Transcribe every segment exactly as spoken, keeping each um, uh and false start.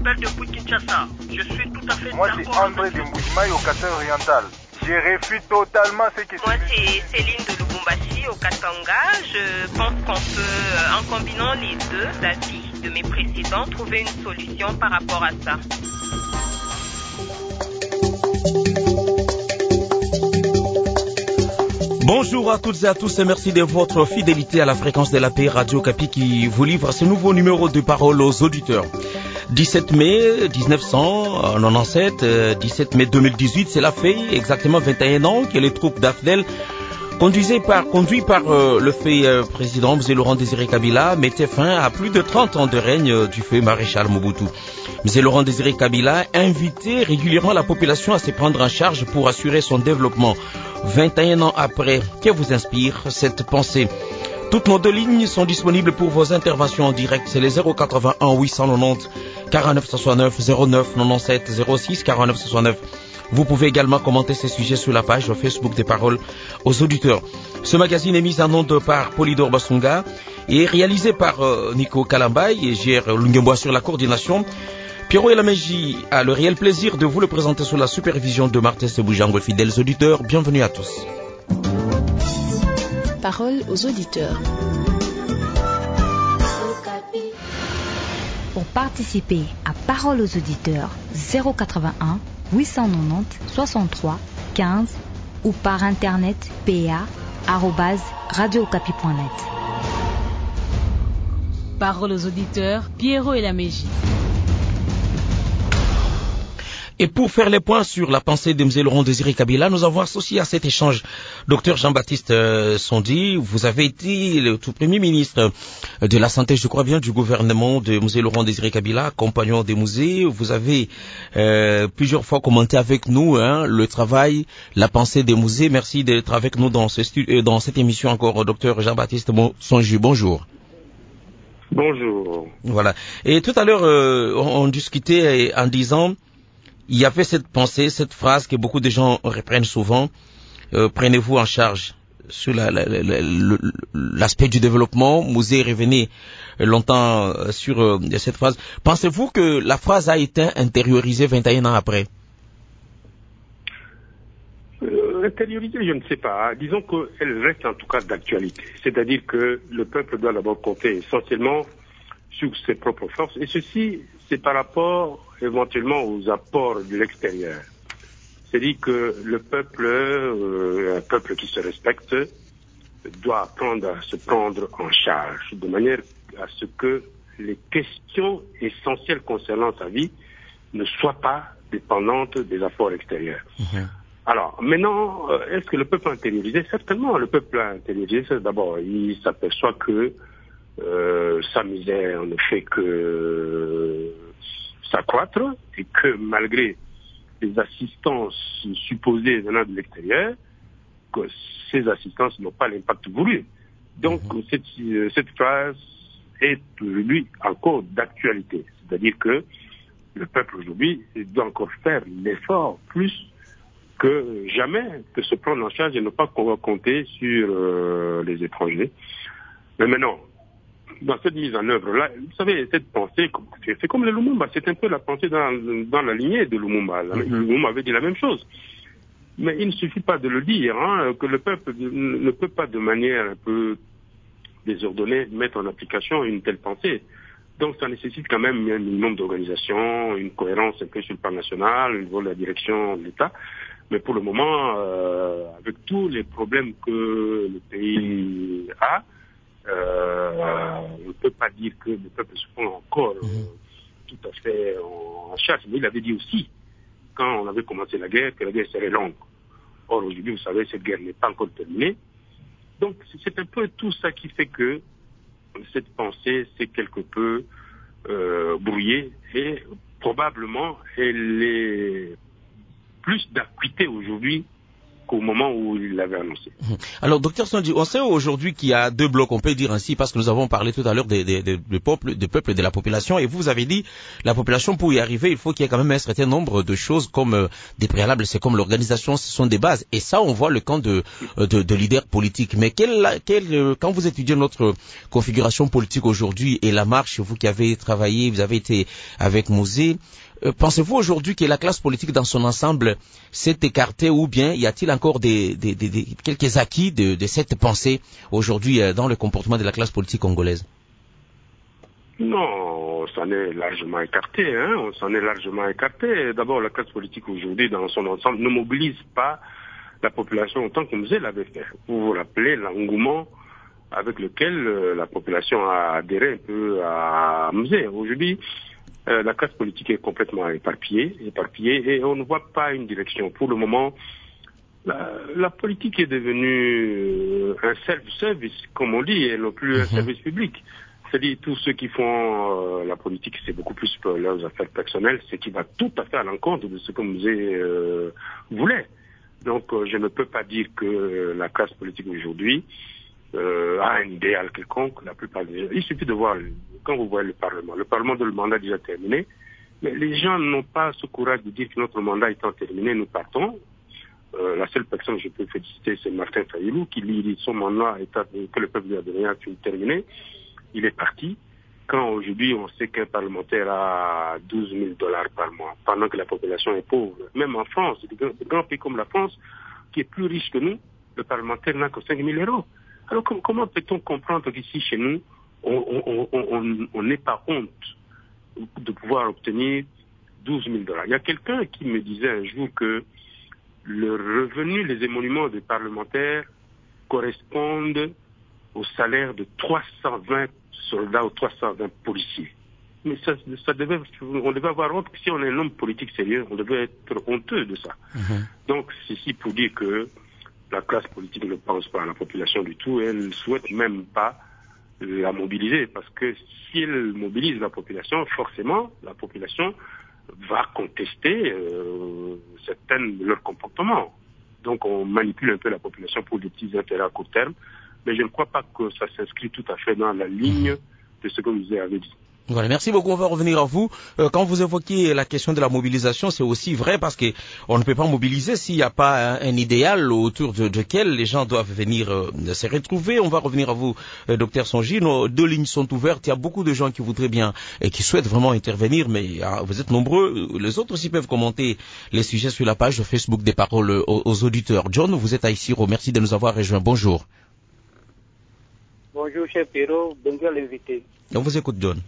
appelle depuis Kinshasa. Je suis tout à fait Moi, d'accord. c'est André de Mbujimaï au Katanga oriental. Je réfute totalement ce qui se Moi, c'est Céline de Lubumbashi au Katanga. Je pense qu'on peut, en combinant les deux avis de mes précédents, trouver une solution par rapport à ça. Bonjour à toutes et à tous et merci de votre fidélité à la fréquence de la paix Radio Okapi qui vous livre ce nouveau numéro de parole aux auditeurs. dix-sept mai dix-neuf cent quatre-vingt-dix-sept, dix-sept mai deux mille dix-huit, cela fait exactement vingt et un ans que les troupes d'Afdel, conduisées par, conduits par euh, le fait euh, président M. Laurent Désiré Kabila, mettaient fin à plus de trente ans de règne euh, du fait maréchal Mobutu. M. Laurent Désiré Kabila invitait régulièrement la population à se prendre en charge pour assurer son développement. vingt et un ans après, que vous inspire cette pensée? Toutes nos deux lignes sont disponibles pour vos interventions en direct. C'est les zéro quatre-vingt-un huit cent quatre-vingt-dix quarante-neuf soixante-neuf, zéro neuf quatre-vingt-dix-sept zéro six quarante-neuf soixante-neuf. Vous pouvez également commenter ces sujets sur la page Facebook des Paroles aux auditeurs. Ce magazine est mis en onde par Polydor Basunga et est réalisé par euh, Nico Kalambay et Gérard Lungembois sur la coordination. Pierrot Elameji a le réel plaisir de vous le présenter sous la supervision de Martin Seboujango. Fidèles auditeurs, bienvenue à tous. Parole aux auditeurs. Pour participer à Parole aux auditeurs, zéro quatre-vingt-un huit cent quatre-vingt-dix soixante-trois quinze ou par internet pa arobase radio okapi point net. Parole aux auditeurs, Pierrot Elameji. Et pour faire les points sur la pensée de M. Laurent Désiré Kabila, nous avons associé à cet échange Dr Jean-Baptiste euh, Sondi. Vous avez été le tout premier ministre de la Santé, je crois bien, du gouvernement de M. Laurent Désiré Kabila, compagnon des musées. Vous avez euh, plusieurs fois commenté avec nous hein, le travail, la pensée des musées. Merci d'être avec nous dans, ce stu- dans cette émission encore, Dr Jean-Baptiste Sondi. Bonjour. Bonjour. Voilà. Et tout à l'heure, euh, on, on discutait en disant... Il y avait cette pensée, cette phrase que beaucoup de gens reprennent souvent. Euh, prenez-vous en charge sur la, la, la, la, l'aspect du développement. Musée revenait longtemps sur euh, cette phrase. Pensez-vous que la phrase a été intériorisée vingt et un ans après? euh, Intériorisée, je ne sais pas. Disons qu'elle reste en tout cas d'actualité. C'est-à-dire que le peuple doit d'abord compter essentiellement sur ses propres forces. Et ceci, c'est par rapport éventuellement aux apports de l'extérieur. C'est-à-dire que le peuple, euh, un peuple qui se respecte, doit apprendre à se prendre en charge, de manière à ce que les questions essentielles concernant sa vie ne soient pas dépendantes des apports extérieurs. Mmh. Alors, maintenant, est-ce que le peuple a intériorisé? Certainement, le peuple a intériorisé. D'abord, il s'aperçoit que euh, sa misère ne fait que s'accroître et que malgré les assistances supposées venant de l'extérieur, que ces assistances n'ont pas l'impact voulu. Donc mmh. cette, cette phrase est aujourd'hui encore d'actualité. C'est-à-dire que le peuple aujourd'hui doit encore faire l'effort plus que jamais de se prendre en charge et ne pas compter sur euh, les étrangers. Mais maintenant, dans cette mise en œuvre-là, vous savez, cette pensée, c'est comme le Lumumba, c'est un peu la pensée dans, dans la lignée de Lumumba. Mm-hmm. Lumumba avait dit la même chose. Mais il ne suffit pas de le dire, hein, que le peuple ne peut pas de manière un peu désordonnée mettre en application une telle pensée. Donc ça nécessite quand même un minimum d'organisation, une cohérence un peu sur le plan national, au niveau de la direction de l'État. Mais pour le moment, euh, avec tous les problèmes que le pays a, Euh, on ne peut pas dire que le peuple se prend encore euh, tout à fait en, en charge. Mais il avait dit aussi, quand on avait commencé la guerre, que la guerre serait longue. Or, aujourd'hui, vous savez, cette guerre n'est pas encore terminée. Donc, c'est un peu tout ça qui fait que cette pensée s'est quelque peu euh, brouillée et probablement elle est plus d'acuité aujourd'hui qu'au moment où il l'avait annoncé. Alors, docteur Sondji, on sait aujourd'hui qu'il y a deux blocs, on peut dire ainsi, parce que nous avons parlé tout à l'heure des, des, des, des peuples, des peuples et de la population, et vous, vous avez dit, la population, pour y arriver, il faut qu'il y ait quand même un certain nombre de choses comme euh, des préalables, c'est comme l'organisation, ce sont des bases, et ça, on voit le camp de, de, de leaders politiques. Mais quel, quel, euh, quand vous étudiez notre configuration politique aujourd'hui et la marche, vous qui avez travaillé, vous avez été avec Mosé, Euh, pensez-vous aujourd'hui que la classe politique dans son ensemble s'est écartée ou bien y a-t-il encore des, des, des, des quelques acquis de, de cette pensée aujourd'hui euh, dans le comportement de la classe politique congolaise? Non, on s'en est largement écarté, hein, on s'en est largement écarté. D'abord, la classe politique aujourd'hui dans son ensemble ne mobilise pas la population autant que Mzé l'avait fait. Vous vous rappelez l'engouement avec lequel euh, la population a adhéré un peu à Mzé. Aujourd'hui, Euh, la classe politique est complètement éparpillée, éparpillée et on ne voit pas une direction. Pour le moment, la, la politique est devenue un self-service, comme on dit, et non plus un service public. C'est-à-dire tous ceux qui font euh, la politique, c'est beaucoup plus pour leurs affaires personnelles, ce qui va tout à fait à l'encontre de ce que Mzé euh, voulait. Donc euh, je ne peux pas dire que la classe politique aujourd'hui euh, a un idéal quelconque. La plupart des gens, il suffit de voir quand vous voyez le Parlement, le Parlement de le mandat déjà terminé, mais les gens n'ont pas ce courage de dire que notre mandat étant terminé, nous partons. Euh, la seule personne que je peux féliciter, c'est Martin Fayulu, qui lui, son mandat état, que le peuple de la Bénin a terminé. Il est parti. Quand aujourd'hui, on sait qu'un parlementaire a douze mille dollars par mois, pendant que la population est pauvre. Même en France, des grands pays comme la France, qui est plus riche que nous, le parlementaire n'a que cinq mille euros. Alors com- comment peut-on comprendre qu'ici, chez nous, on n'est pas honte de pouvoir obtenir douze mille dollars. Il y a quelqu'un qui me disait un jour que le revenu, les émoluments des parlementaires correspondent au salaire de trois cent vingt soldats ou trois cent vingt policiers. Mais ça, ça devait, on devait avoir honte. Si on est un homme politique sérieux, on devait être honteux de ça. Mm-hmm. Donc, ceci pour dire que la classe politique ne pense pas à la population du tout, elle ne souhaite même pas la mobiliser, parce que si elle mobilise la population, forcément, la population va contester euh, certains de leurs comportements. Donc on manipule un peu la population pour des petits intérêts à court terme, mais je ne crois pas que ça s'inscrit tout à fait dans la ligne de ce que vous avez dit. Voilà, merci beaucoup. On va revenir à vous. Euh, quand vous évoquez la question de la mobilisation, c'est aussi vrai parce que on ne peut pas mobiliser s'il n'y a pas un, un idéal autour de duquel les gens doivent venir euh, se retrouver. On va revenir à vous, euh, docteur Sondji. Nos deux lignes sont ouvertes. Il y a beaucoup de gens qui voudraient bien et qui souhaitent vraiment intervenir, mais euh, vous êtes nombreux. Les autres aussi peuvent commenter les sujets sur la page Facebook des paroles aux, aux auditeurs. John, vous êtes à Issiro. Merci de nous avoir rejoints. Bonjour. Bonjour, cher Pierrot. Bonjour, l'invité. On vous écoute, John.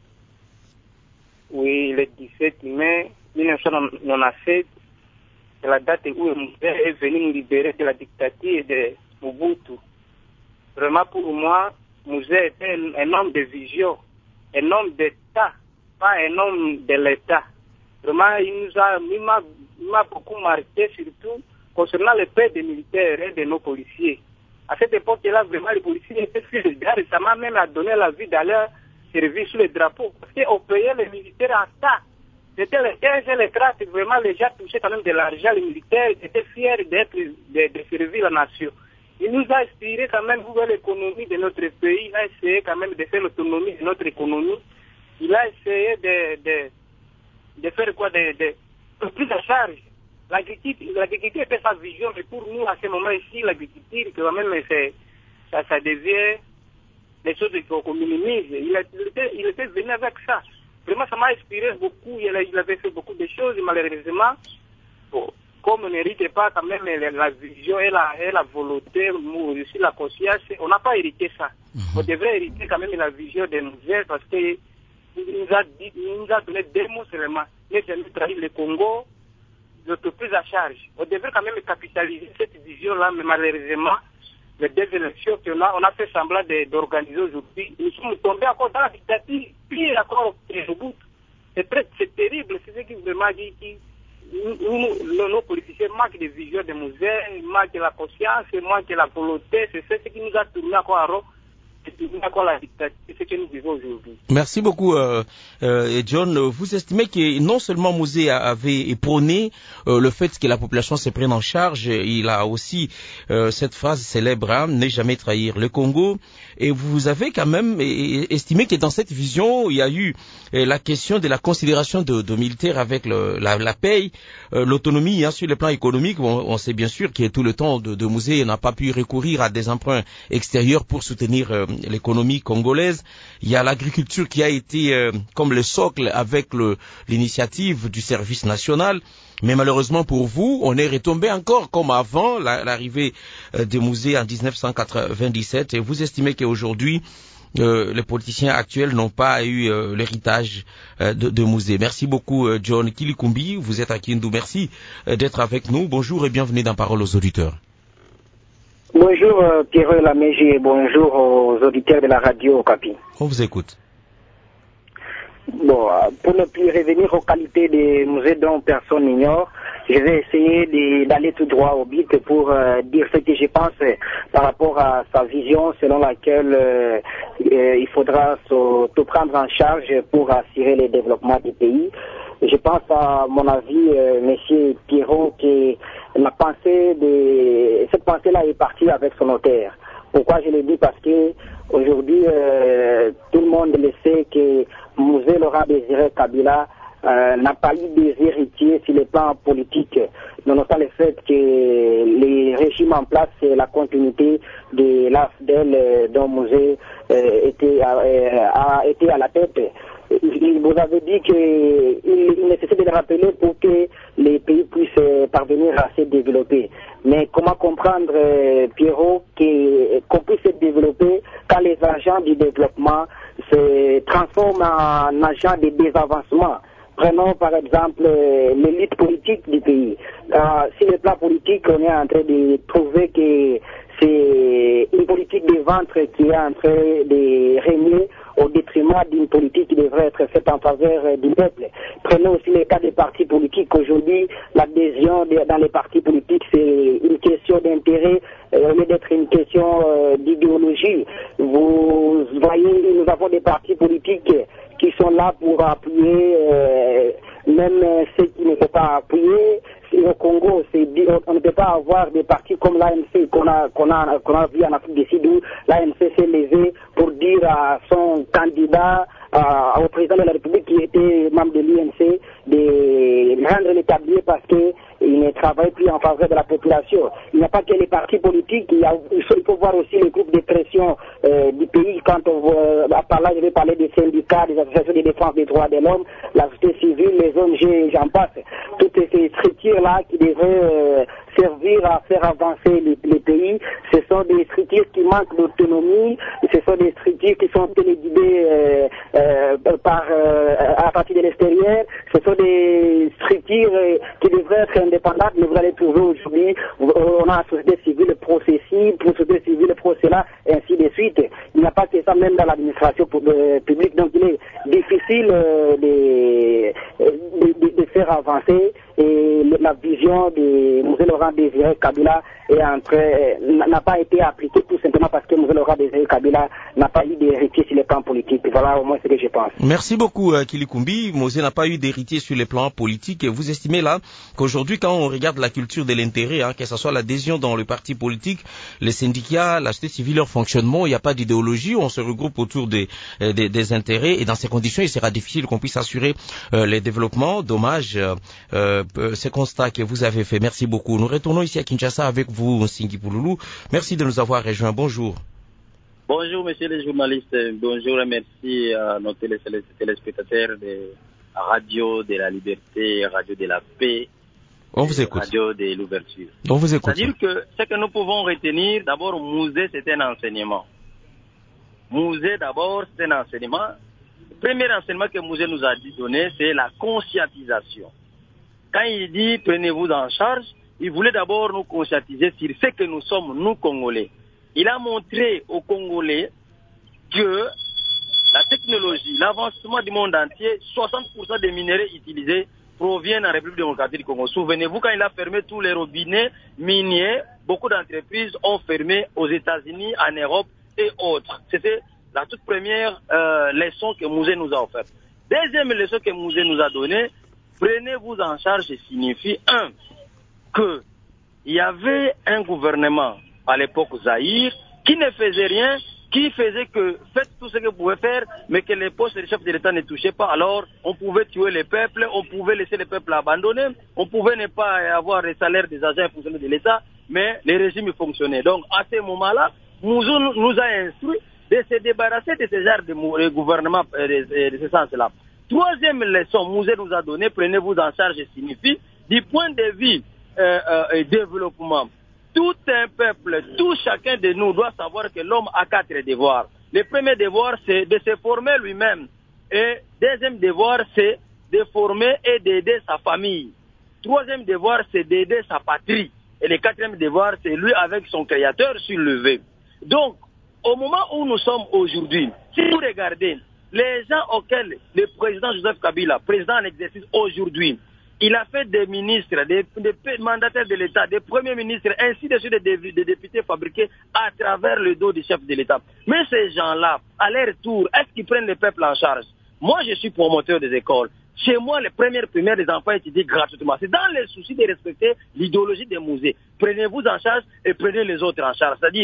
Oui, le dix-sept mai mille neuf cent quatre-vingt-dix-sept, c'est la date où Mzé est venu nous libérer de la dictature de Mobutu. Vraiment, pour moi, Mzé était un, un homme de vision, un homme d'État, pas un homme de l'État. Vraiment, il nous a, il m'a, il m'a beaucoup marqué, surtout concernant le paix des militaires et de nos policiers. À cette époque-là, vraiment, les policiers étaient fiers de garde. Ça m'a même donné la vie d'aller servir sur les drapeaux. Parce qu'on payait les militaires en tas. C'était les quinze et les trente, vraiment, les gens touchaient quand même de l'argent. Les militaires étaient fiers d'être, de, de servir la nation. Il nous a inspiré quand même pour l'économie de notre pays. Il a essayé quand même de faire l'autonomie de notre économie. Il a essayé de, de, de faire quoi, de, de, de plus de charge. L'agriculture, l'agriculture était sa vision, mais pour nous, à ce moment-ci, l'agriculture, quand même, c'est, ça, ça devient des choses qu'on minimise. Il, a, il, était, il était venu avec ça. Vraiment, ça m'a inspiré beaucoup. Il, a, il avait fait beaucoup de choses, malheureusement, bon, comme on n'hérite pas quand même la, la vision et la, et la volonté, aussi la conscience, on n'a pas hérité ça. Mm-hmm. On devrait hériter quand même la vision de Mzé, parce qu'il nous a dit, il nous a donné des mots seulement. Il a jamais trahi le Congo, l'autoprise à charge. On devrait quand même capitaliser cette vision-là, mais malheureusement, les deux élections qu'on a, on a fait semblant de, d'organiser aujourd'hui, nous sommes tombés encore dans la dictature, pire encore que le bout. C'est très, c'est terrible, c'est ce qui vraiment dit, qui, nous, nos, nos politiciens manquent de vision de Mzé, manquent de la conscience, manquent de la volonté, c'est ce qui nous a tourné encore à rond. la dictature, c'est ce que nous vivons aujourd'hui. Merci beaucoup, euh, euh, John. Vous estimez que non seulement Musée avait prôné euh, le fait que la population se prenne en charge, il a aussi euh, cette phrase célèbre, hein, ne jamais trahir le Congo. Et vous avez quand même estimé que dans cette vision, il y a eu euh, la question de la considération de, de militaires avec le, la, la paye, euh, l'autonomie, hein, sur le plan économique. On, on sait bien sûr que tout le temps de, de Musée n'a pas pu recourir à des emprunts extérieurs pour soutenir euh, l'économie congolaise. Il y a l'agriculture qui a été euh, comme le socle avec le, l'initiative du service national. Mais malheureusement pour vous, on est retombé encore comme avant la, l'arrivée euh, des Musées en dix-neuf cent quatre-vingt-dix-sept. Et vous estimez qu'aujourd'hui, euh, les politiciens actuels n'ont pas eu euh, l'héritage euh, de, de Musée. Merci beaucoup, euh, John Kilikumbi. Vous êtes à Kindu. Merci euh, d'être avec nous. Bonjour et bienvenue dans Parole aux auditeurs. Bonjour euh, Pierre Laméji et bonjour aux auditeurs de la radio Okapi. On vous écoute. Bon, pour ne plus revenir aux qualités des musées dont personne n'ignore, je vais essayer de, d'aller tout droit au but pour euh, dire ce que je pense euh, par rapport à sa vision selon laquelle euh, euh, il faudra tout prendre en charge pour assurer le développement du pays. Je pense à mon avis, euh, Monsieur Pierrot, que la pensée de cette pensée-là est partie avec son auteur. Pourquoi je le dis? Parce que aujourd'hui, euh, tout le monde le sait que Musée Laurent Désiré Kabila euh, n'a pas eu des héritiers sur le plan politique, nonobstant le fait que les régimes en place, c'est la continuité de l'A F D L euh, dont Musée euh, était, euh, a été à la tête. Vous avez dit qu'il il nécessite de le rappeler pour que les pays puissent parvenir à se développer. Mais comment comprendre, euh, Pierrot, que, qu'on puisse se développer quand les agents du développement se transforment en agents de désavancement? Prenons par exemple euh, l'élite politique du pays. Euh, sur le plan politique, on est en train de trouver que c'est une politique de ventre qui est en train de régner au détriment d'une politique qui devrait être faite en faveur euh, du peuple. Prenons aussi le cas des partis politiques. Aujourd'hui, l'adhésion de, dans les partis politiques, c'est une question d'intérêt euh, au lieu d'être une question euh, d'idéologie. Vous voyez, nous avons des partis politiques qui sont là pour appuyer euh, même ceux qui ne peuvent pas appuyer. Au Congo, c'est, on ne peut pas avoir des partis comme l'A N C qu'on a, qu'on a, qu'on a vu en Afrique du Sud, où l'A N C s'est levé pour dire à son candidat, à, au président de la République qui était membre de l'U N C, de rendre le tablier parce qu'il ne travaille plus en faveur de la population. Il n'y a pas que les partis politiques, il, y a, il faut voir aussi les groupes de pression euh, du pays. Quand on voit, par là, je vais parler des syndicats, des associations de défense des droits de l'homme, la société civile, les O N G, j'en passe. Toutes ces structures-là qui devraient euh, servir à faire avancer les, les pays, ce sont des structures qui manquent d'autonomie, ce sont des structures qui sont téléguidées euh, euh, par, euh, à partir de l'extérieur, ce sont des structures euh, qui devraient être indépendantes, mais vous allez trouver aujourd'hui, on a la société civile, le procès-ci, pour la société civile, le procès-là, ainsi de suite. Il n'y a pas que ça même dans l'administration euh, publique, donc il est difficile euh, de, de, de, de faire avancer, et la vision de Musée Laurent Désiré Kabila est en train, n'a pas été appliquée tout simplement parce que Musée Laurent Désiré Kabila n'a pas eu d'héritier sur le plan politique. Voilà au moins ce que je pense. Merci beaucoup euh, Kilikumbi. Musée n'a pas eu d'héritier sur le plan politique. Et vous estimez là qu'aujourd'hui, quand on regarde la culture de l'intérêt, hein, que ce soit l'adhésion dans le parti politique, les syndicats, la société civile, leur fonctionnement, il n'y a pas d'idéologie, on se regroupe autour des, des, des intérêts, et dans ces conditions, il sera difficile qu'on puisse assurer euh, les développements. Dommage euh, euh, ce constat que vous avez fait. Merci beaucoup. Nous retournons ici à Kinshasa avec vous, Singi Pouloulou. Merci de nous avoir rejoints. Bonjour. Bonjour, messieurs les journalistes. Bonjour et merci à nos téléspectateurs de Radio de la Liberté, Radio de la Paix. On vous écoute. Radio de l'ouverture. On vous écoute. C'est-à-dire que ce que nous pouvons retenir, d'abord, Musée, c'est un enseignement. Musée, d'abord, c'est un enseignement. Le premier enseignement que Musée nous a donné, c'est la conscientisation. Quand il dit « prenez-vous en charge », il voulait d'abord nous conscientiser sur ce que nous sommes, nous, Congolais. Il a montré aux Congolais que la technologie, l'avancement du monde entier, soixante pour cent des minéraux utilisés proviennent en République démocratique du Congo. Souvenez-vous, quand il a fermé tous les robinets miniers, beaucoup d'entreprises ont fermé aux États-Unis, en Europe et autres. C'était la toute première euh, leçon que Mouzé nous a offerte. Deuxième leçon que Mouzé nous a donnée, prenez-vous en charge signifie, un, que il y avait un gouvernement à l'époque Zaïre qui ne faisait rien, qui faisait que faites tout ce que vous pouvez faire, mais que les postes des chefs de l'État ne touchaient pas. Alors, on pouvait tuer les peuples, on pouvait laisser les peuples abandonnés, on pouvait ne pas avoir les salaires des agents fonctionnaires de l'État, mais les régimes fonctionnaient. Donc, à ce moment-là, Mouzou nous a instruit de se débarrasser de ce genre de gouvernement, de, de ce sens-là. Troisième leçon, Mouzé nous a donné, prenez-vous en charge, signifie, du point de vue euh, euh, développement. Tout un peuple, tout chacun de nous doit savoir que l'homme a quatre devoirs. Le premier devoir, c'est de se former lui-même. Et deuxième devoir, c'est de former et d'aider sa famille. Troisième devoir, c'est d'aider sa patrie. Et le quatrième devoir, c'est lui avec son créateur sur le V. Donc, au moment où nous sommes aujourd'hui, si vous regardez les gens auxquels le président Joseph Kabila, président en exercice aujourd'hui, il a fait des ministres, des, des mandataires de l'État, des premiers ministres, ainsi de suite des, des députés fabriqués à travers le dos du chef de l'État. Mais ces gens-là, à leur tour, est-ce qu'ils prennent le peuple en charge? Moi, je suis promoteur des écoles. Chez moi, les premières primaires des enfants étudient gratuitement. C'est dans le souci de respecter l'idéologie des musées. Prenez-vous en charge et prenez les autres en charge. C'est-à-dire,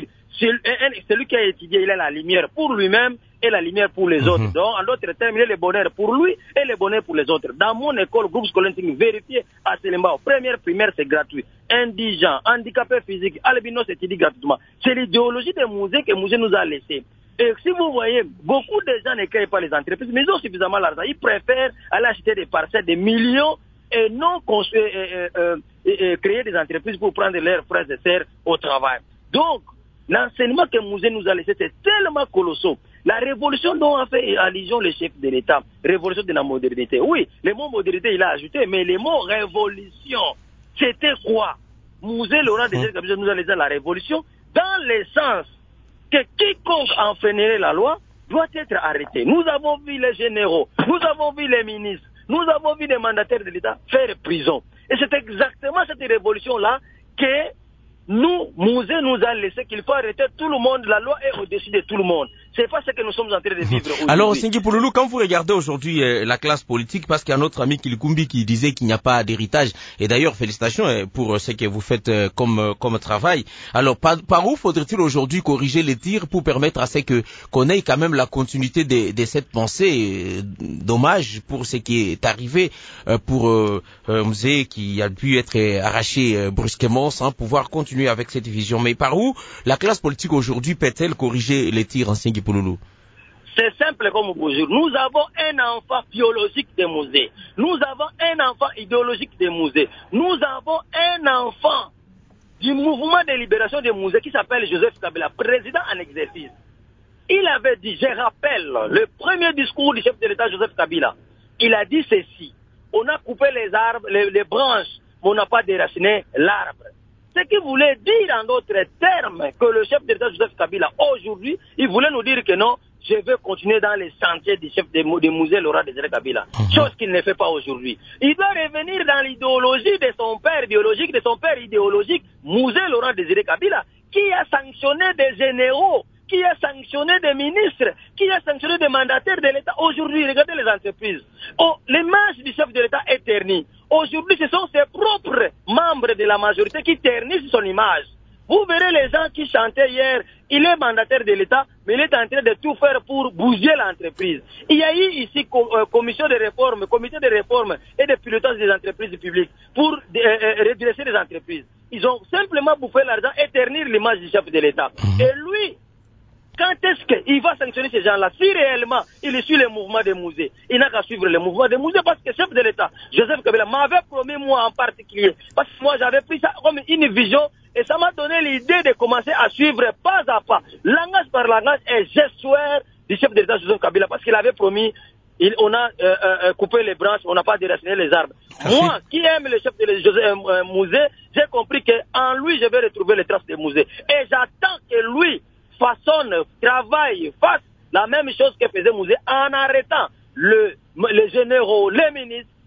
celui qui a étudié, il a la lumière pour lui-même et la lumière pour les autres. Donc, en d'autres termes, il a le bonheur pour lui et le bonheur pour les autres. Dans mon école, groupe scolaire, vérifié à Selembao, première primaire, c'est gratuit. Indigents, handicapés physiques, albinos étudient gratuitement. C'est l'idéologie des musées que le musée nous a laissé. Et si vous voyez, beaucoup de gens ne créent pas les entreprises, mais ils ont suffisamment l'argent. Ils préfèrent aller acheter des parcelles, des millions, et non construire, et, et, et, et créer des entreprises pour prendre leurs frères et sœurs au travail. Donc, l'enseignement que Mouzé nous a laissé, c'est tellement colossal. La révolution dont a fait allusion le chef de l'État, révolution de la modernité. Oui, le mot modernité, il a ajouté, mais le mot révolution, c'était quoi? Mouzé Laurent Désiré Kabila nous a laissé la révolution dans le sens que quiconque enfreinerait la loi doit être arrêté. Nous avons vu les généraux, nous avons vu les ministres, nous avons vu les mandataires de l'État faire prison. Et c'est exactement cette révolution-là que nous, Mouzé nous a laissé qu'il faut arrêter tout le monde, la loi est au-dessus de tout le monde. C'est pas ce que nous sommes en train de vivre aujourd'hui. Alors, Singhi Pouloulou, quand vous regardez aujourd'hui euh, la classe politique, parce qu'il y a notre ami Kilikumbi qui disait qu'il n'y a pas d'héritage, et d'ailleurs, félicitations euh, pour ce que vous faites euh, comme euh, comme travail. Alors, par, par où faudrait-il aujourd'hui corriger les tirs pour permettre à ce que qu'on ait quand même la continuité de, de cette pensée? euh, Dommage pour ce qui est arrivé euh, pour euh, euh, Mouzé qui a pu être arraché euh, brusquement sans pouvoir continuer avec cette vision. Mais par où la classe politique aujourd'hui peut-elle corriger les tirs en Singhi Pouloulou? C'est simple comme bonjour. Nous avons un enfant biologique de Mouzé. Nous avons un enfant idéologique de Mouzé. Nous avons un enfant du mouvement de libération de Mouzé qui s'appelle Joseph Kabila, président en exercice. Il avait dit, je rappelle, le premier discours du chef de l'État Joseph Kabila, il a dit ceci: on a coupé les arbres, les, les branches, mais on n'a pas déraciné l'arbre. Ce qui voulait dire en d'autres termes que le chef de l'État Joseph Kabila, aujourd'hui, il voulait nous dire que non, je veux continuer dans les sentiers du chef de, de Mouzé Laurent Désiré Kabila, chose qu'il ne fait pas aujourd'hui. Il doit revenir dans l'idéologie de son père biologique, de son père idéologique, Mouzé Laurent Désiré Kabila, qui a sanctionné des généraux, qui a sanctionné des ministres, qui a sanctionné des mandataires de l'État. Aujourd'hui, regardez les entreprises. Oh, l'image du chef de l'État est ternie. Aujourd'hui, ce sont ses propres membres de la majorité qui ternissent son image. Vous verrez les gens qui chantaient hier, il est mandataire de l'État, mais il est en train de tout faire pour bouger l'entreprise. Il y a eu ici com euh, commission de réforme, comité de réforme et de pilotage des entreprises publiques pour euh, euh, redresser les entreprises. Ils ont simplement bouffé l'argent et ternir l'image du chef de l'État. Et lui, quand est-ce qu'il va sanctionner ces gens-là? Si réellement il suit le mouvement des musées, il n'a qu'à suivre le mouvement des musées parce que le chef de l'État, Joseph Kabila, m'avait promis moi en particulier. Parce que moi j'avais pris ça comme une vision et ça m'a donné l'idée de commencer à suivre pas à pas, langage par langage et gestuelle du chef de l'État, Joseph Kabila, parce qu'il avait promis, il, on a euh, euh, coupé les branches, on n'a pas déraciné les arbres. Merci. Moi, qui aime le chef de l'État, euh, musée, j'ai compris qu'en lui je vais retrouver les traces des musées. Et j'attends que lui façonne, travaille, fasse la même chose que faisait Mouzé en arrêtant le, les généraux, les ministres,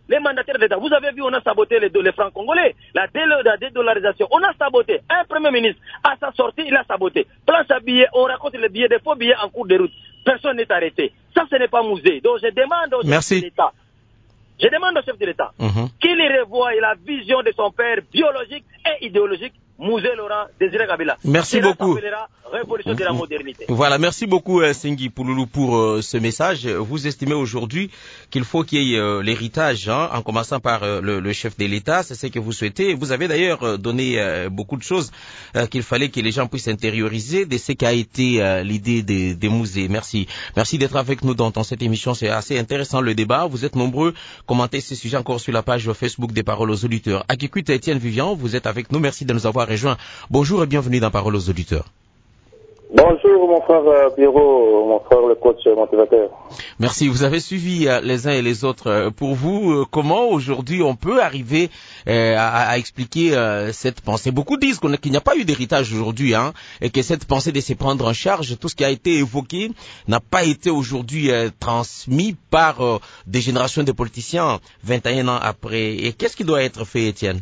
les mandataires d'État. Vous avez vu, on a saboté les, les francs congolais, la, dé, la dédollarisation. On a saboté. Un premier ministre, à sa sortie, il a saboté. Planche à billets, on raconte les billets, des faux billets en cours de route. Personne n'est arrêté. Ça, ce n'est pas musée. Donc, je demande au chef de l'État, je demande au chef de l'État mm-hmm. qu'il revoie la vision de son père biologique et idéologique, Mouzé Laurent Désiré Kabila. Merci Cela beaucoup. Révolution de la modernité. Voilà, merci beaucoup euh, Singhi Pouloulou pour euh, ce message. Vous estimez aujourd'hui qu'il faut qu'il y ait euh, l'héritage, hein, en commençant par euh, le, le chef de l'État, c'est ce que vous souhaitez. Vous avez d'ailleurs euh, donné euh, beaucoup de choses euh, qu'il fallait que les gens puissent intérioriser de ce qu'a été euh, l'idée des, des musées. Merci. Merci d'être avec nous dans, dans cette émission. C'est assez intéressant le débat. Vous êtes nombreux. Commentez ce sujet encore sur la page Facebook des Paroles aux auditeurs. Akikuit et Étienne Vivian, vous êtes avec nous. Merci de nous avoir rejoints. Bonjour et bienvenue dans Paroles aux auditeurs. Bonjour mon frère Pierrot, mon frère le coach motivateur. Merci, vous avez suivi euh, les uns et les autres. Euh, pour vous, euh, comment aujourd'hui on peut arriver euh, à, à expliquer euh, cette pensée? Beaucoup disent qu'on, qu'il n'y a pas eu d'héritage aujourd'hui, hein, et que cette pensée de se prendre en charge, tout ce qui a été évoqué, n'a pas été aujourd'hui euh, transmis par euh, des générations de politiciens vingt et un ans après. Et qu'est-ce qui doit être fait, Étienne?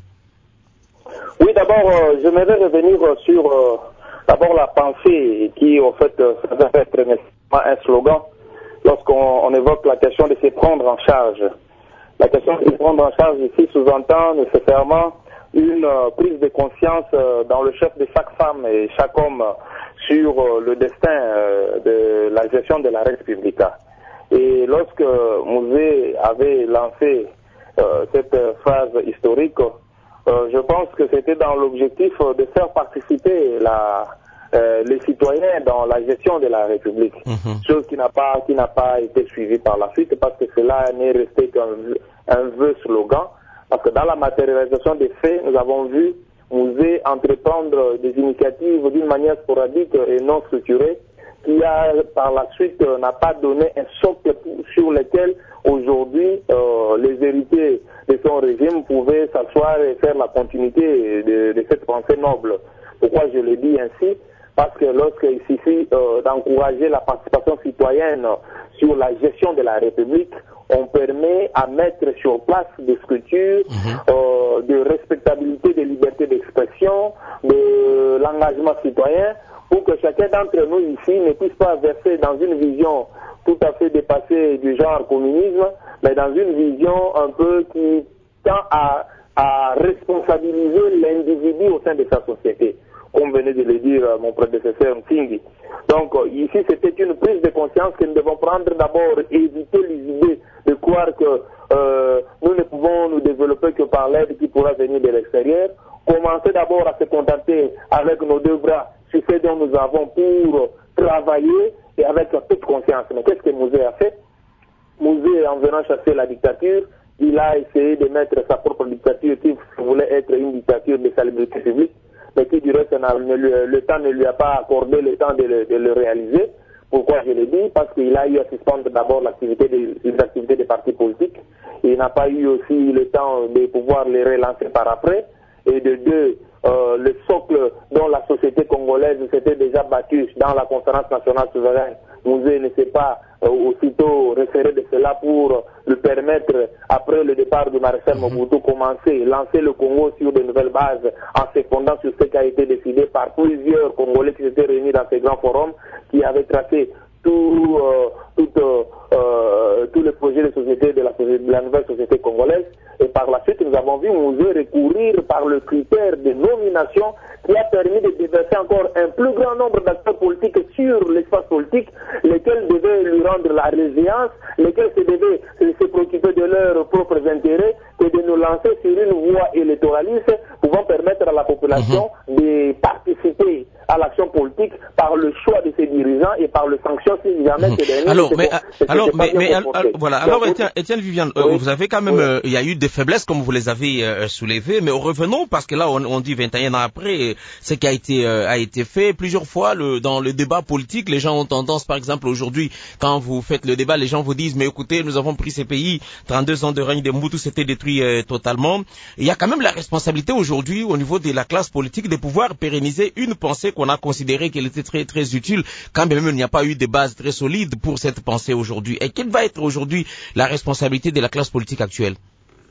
Oui, d'abord, euh, j'aimerais revenir euh, sur... Euh, D'abord, la pensée qui, en fait, ça doit être un slogan lorsqu'on on évoque la question de se prendre en charge. La question de se prendre en charge ici sous-entend nécessairement une euh, prise de conscience euh, dans le chef de chaque femme et chaque homme sur euh, le destin euh, de la gestion de la Res Publica. Et lorsque Mouzé avait lancé euh, cette phrase historique, Euh, je pense que c'était dans l'objectif de faire participer la, euh, les citoyens dans la gestion de la République, mmh. chose qui n'a pas qui n'a pas été suivie par la suite parce que cela n'est resté qu'un un vœu slogan. Parce que dans la matérialisation des faits, nous avons vu Mouzé entreprendre des initiatives d'une manière sporadique et non structurée, qui a par la suite euh, n'a pas donné un socle sur lequel aujourd'hui euh, les héritiers de son régime pouvaient s'asseoir et faire la continuité de, de cette pensée noble. Pourquoi je le dis ainsi? Parce que lorsqu'il suffit euh, d'encourager la participation citoyenne sur la gestion de la République, on permet à mettre sur place des structures mmh. euh, de respectabilité des libertés d'expression, de l'engagement citoyen, pour que chacun d'entre nous ici ne puisse pas verser dans une vision tout à fait dépassée du genre communisme, mais dans une vision un peu qui tend à, à responsabiliser l'individu au sein de sa société, comme venait de le dire mon prédécesseur Singhi. Donc ici c'était une prise de conscience que nous devons prendre d'abord, éviter les idées de croire que euh, nous ne pouvons nous développer que par l'aide qui pourra venir de l'extérieur. Commencer d'abord à se contenter avec nos deux bras sur ce dont nous avons pour travailler et avec toute conscience. Mais qu'est-ce que Mouzé a fait? Mouzé, en venant chasser la dictature, il a essayé de mettre sa propre dictature qui voulait être une dictature de salubrité publique, mais qui du reste, le temps ne lui a pas accordé le temps de le, de le réaliser. Pourquoi je le dis? Parce qu'il a eu à suspendre d'abord l'activité des, les activités des partis politiques. Il n'a pas eu aussi le temps de pouvoir les relancer par après. Et de deux, euh, le socle dont la société congolaise s'était déjà battue dans la conférence nationale souveraine, Mouzé ne s'est pas euh, aussitôt référé de cela pour lui permettre, après le départ du maréchal Mobutu, commencer, lancer le Congo sur de nouvelles bases en se fondant sur ce qui a été décidé par plusieurs Congolais qui s'étaient réunis dans ces grands forums, qui avaient tracé tout, euh, tout, euh, euh, tous les projets de société de la, de la nouvelle société congolaise. Et par la suite, nous avons vu Mouzé recourir par le critère de nomination qui a permis de déverser encore un plus grand nombre d'acteurs politiques sur l'espace politique, lesquels devaient lui rendre la réséance, lesquels se devaient se préoccuper de leurs propres intérêts, et de nous lancer sur une voie électoraliste pouvant permettre à la population mmh. de participer à l'action politique par le choix de ses dirigeants et par le sanction si jamais mmh. c'est dernier. Alors, mais, bon, alors, mais, mais al, al, voilà. Alors, Étienne, Étienne Vivian, oui. euh, vous avez quand même, il oui. euh, y a eu des faiblesses comme vous les avez euh, soulevées, mais revenons parce que là, on, on dit vingt et un ans après, ce qui a été euh, a été fait plusieurs fois le, dans le débat politique. Les gens ont tendance, par exemple, aujourd'hui, quand vous faites le débat, les gens vous disent, mais écoutez, nous avons pris ces pays, trente-deux ans de règne de Mobutu, c'était détruit euh, totalement. Il y a quand même la responsabilité aujourd'hui au niveau de la classe politique de pouvoir pérenniser une pensée qu'on a considérée qu'elle était très très utile, quand même il n'y a pas eu de base très solide pour cette pensée aujourd'hui. Et quelle va être aujourd'hui la responsabilité de la classe politique actuelle?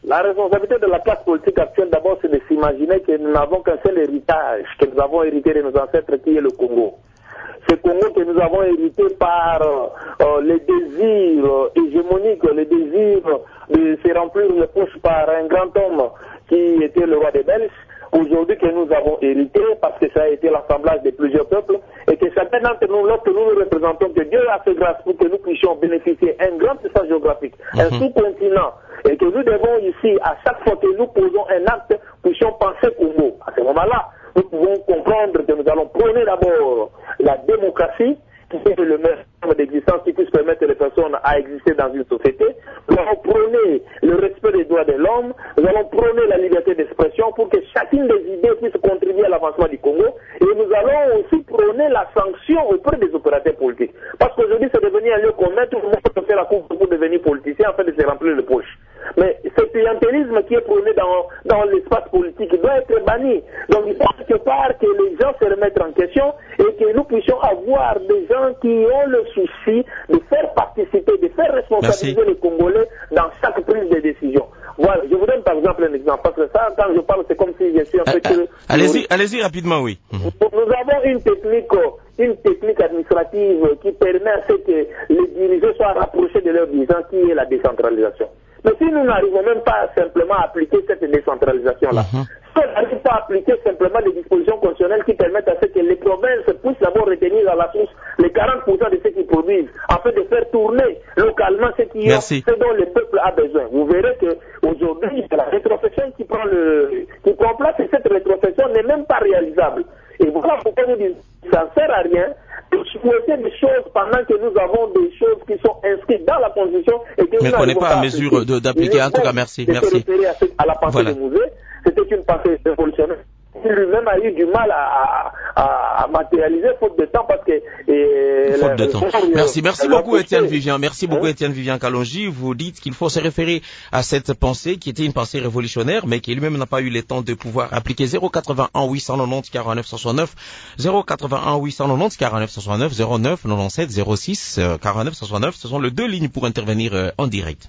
La responsabilité de la classe politique actuelle, d'abord, c'est de s'imaginer que nous n'avons qu'un seul héritage, que nous avons hérité de nos ancêtres, qui est le Congo. Ce Congo que nous avons hérité par euh, les désirs euh, hégémoniques, les désirs de se remplir les poches par un grand homme qui était le roi des Belges, aujourd'hui que nous avons hérité, parce que ça a été l'assemblage de plusieurs peuples, et que chacun d'entre nous, lorsque nous nous représentons, que Dieu a fait grâce pour que nous puissions bénéficier d'un grand espace géographique, mm-hmm. un sous-continent, et que nous devons ici, à chaque fois que nous posons un acte, puissions penser Congo. À ce moment-là, nous pouvons comprendre que nous allons prôner d'abord la démocratie, qui est le meilleur forme d'existence qui puisse permettre les personnes à exister dans une société. Nous allons prôner le respect des droits de l'homme, nous allons prôner la liberté d'expression pour que chacune des idées puisse contribuer à l'avancement du Congo, et nous allons aussi prôner la sanction auprès des opérateurs politiques. Parce qu'aujourd'hui, c'est devenu un lieu commun, tout le monde peut faire la course pour devenir politicien afin de se remplir les poches. Mais ce clientélisme qui est prôné dans, dans l'espace politique doit être banni. Donc il faut quelque part que les gens se remettent en question et que nous puissions avoir des gens qui ont le souci de faire participer, de faire responsabiliser Merci. les Congolais dans chaque prise de décision. Voilà, je vous donne par exemple un exemple, parce que ça, quand je parle, c'est comme si je suis un peu... Euh, euh, allez-y, allez-y rapidement, oui. Nous, nous avons une technique, une technique administrative qui permet à ce que les dirigeants soient rapprochés de leurs dirigeants, qui est la décentralisation. Mais si nous n'arrivons même pas simplement à appliquer cette décentralisation-là, uh-huh. si on n'arrive pas à appliquer simplement des dispositions constitutionnelles qui permettent à ce que les provinces puissent d'abord retenir à la source les quarante pour cent de ce qu'ils produisent, afin de faire tourner localement ce, qui ont, ce dont le peuple a besoin. Vous verrez qu'aujourd'hui, c'est la rétrocession qui prend, le, qui prend place, et cette rétrocession n'est même pas réalisable. Et voilà pourquoi nous disons que ça ne sert à rien de souhaiter des choses pendant que nous avons des choses qui sont inscrites dans la Constitution et que mais nous qu'on n'est pas à mesure d'appliquer. En tout cas, merci. merci. À, à la pensée voilà. de Musée, c'était une pensée révolutionnaire. Il lui-même a eu du mal à, à, à matérialiser faute de temps parce que... Et, faute de temps. Merci, merci beaucoup Étienne Vivien. Merci beaucoup Étienne Vivien Kalonji. Vous dites qu'il faut se référer à cette pensée qui était une pensée révolutionnaire, mais qui lui-même n'a pas eu le temps de pouvoir appliquer. zéro quatre-vingt-un huit cent quatre-vingt-dix quarante-neuf soixante-neuf, zéro quatre-vingt-un huit cent quatre-vingt-dix quarante-neuf soixante-neuf, zéro neuf quatre-vingt-dix-sept zéro six quarante-neuf soixante-neuf. Ce sont les deux lignes pour intervenir en direct.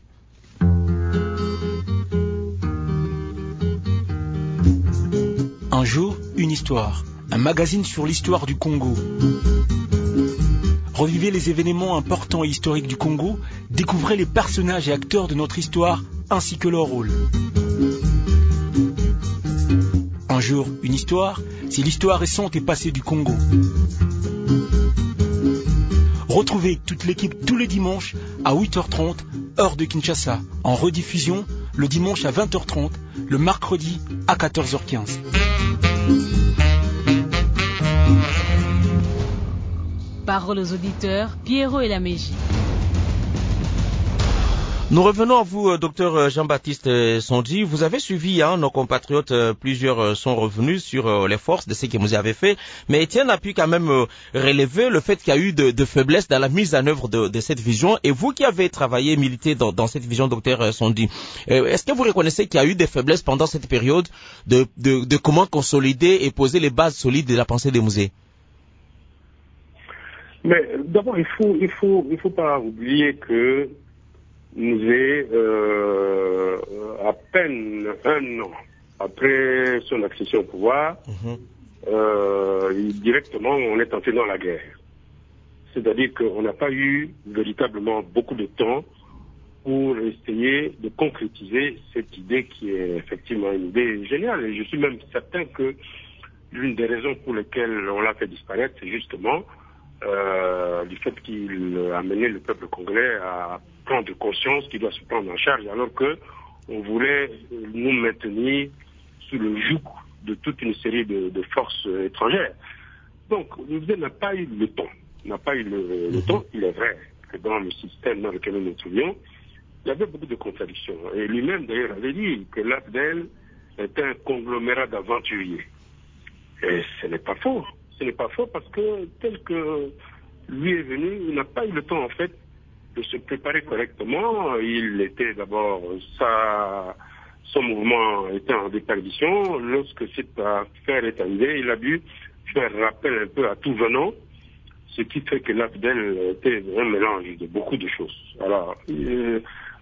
Un jour, une histoire. Un magazine sur l'histoire du Congo. Revivez les événements importants et historiques du Congo, découvrez les personnages et acteurs de notre histoire, ainsi que leur rôle. Un jour, une histoire, c'est l'histoire récente et passée du Congo. Retrouvez toute l'équipe tous les dimanches à huit heures trente, heure de Kinshasa, en rediffusion le dimanche à vingt heures trente, le mercredi à quatorze heures quinze. Parole aux auditeurs, Pierrot et la Mégie. Nous revenons à vous, docteur Jean-Baptiste Sondi. Vous avez suivi hein, nos compatriotes, plusieurs sont revenus sur les forces de ce que vous avez fait, mais Étienne a pu quand même relever le fait qu'il y a eu de, de faiblesses dans la mise en œuvre de, de cette vision. Et vous qui avez travaillé, milité dans, dans cette vision, docteur Sondi, est-ce que vous reconnaissez qu'il y a eu des faiblesses pendant cette période de, de, de comment consolider et poser les bases solides de la pensée des musées? Mais d'abord, il faut, il faut, il faut pas oublier que Musée, euh, à peine un an après son accession au pouvoir, mm-hmm. euh, directement on est entré dans la guerre. C'est-à-dire qu'on n'a pas eu véritablement beaucoup de temps pour essayer de concrétiser cette idée qui est effectivement une idée géniale. Et je suis même certain que l'une des raisons pour lesquelles on l'a fait disparaître, c'est justement euh, du fait qu'il a mené le peuple congolais à prendre conscience qu'il doit se prendre en charge, alors que on voulait nous maintenir sous le joug de toute une série de, de forces étrangères. Donc, le Musée n'a pas eu le temps. N'a pas eu le, le temps. Il est vrai que dans le système dans lequel nous nous trouvions, il y avait beaucoup de contradictions. Et lui-même, d'ailleurs, avait dit que l'A F D L était un conglomérat d'aventuriers. Et ce n'est pas faux. Ce n'est pas faux parce que, tel que lui est venu, il n'a pas eu le temps, en fait, de se préparer correctement. Il était d'abord, sa, son mouvement était en déperdition. Lorsque cette affaire est arrivée, il a dû faire rappel un peu à tout venant, ce qui fait que l'A F D L était un mélange de beaucoup de choses. Alors, euh,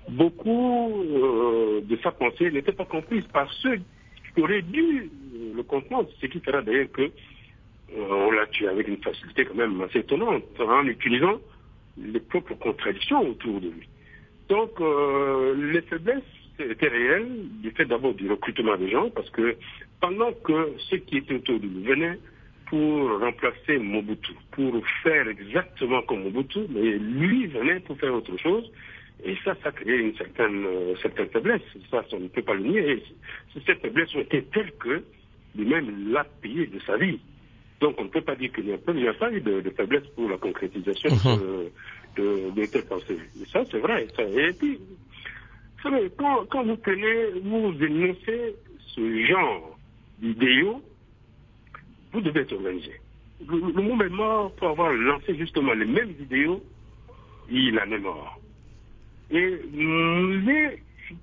beaucoup euh, de sa pensée n'était pas comprise par ceux qui auraient dû le comprendre, ce qui fera d'ailleurs que euh, on l'a tué avec une facilité quand même assez étonnante, en utilisant les propres contradictions autour de lui. Donc, euh, les faiblesses étaient réelles, du fait d'abord du recrutement des gens, parce que pendant que ceux qui étaient autour de lui venaient pour remplacer Mobutu, pour faire exactement comme Mobutu, mais lui venait pour faire autre chose, et ça, ça créait une certaine, euh, certaine faiblesse. Ça, on ne peut pas le nier. Et ces faiblesses ont été telles que lui-même l'a payé de sa vie. Donc, on ne peut pas dire qu'il n'y a pas, il n'y a pas eu de, de faiblesse pour la concrétisation mm-hmm. de, de, de telles pensées. Et ça, c'est vrai. Ça. Et puis, vous savez, quand, quand vous prenez, vous énoncez ce genre d'idéaux, vous devez être organisé. Le, le mouvement, pour avoir lancé justement les mêmes idéaux, il en est mort. Et mais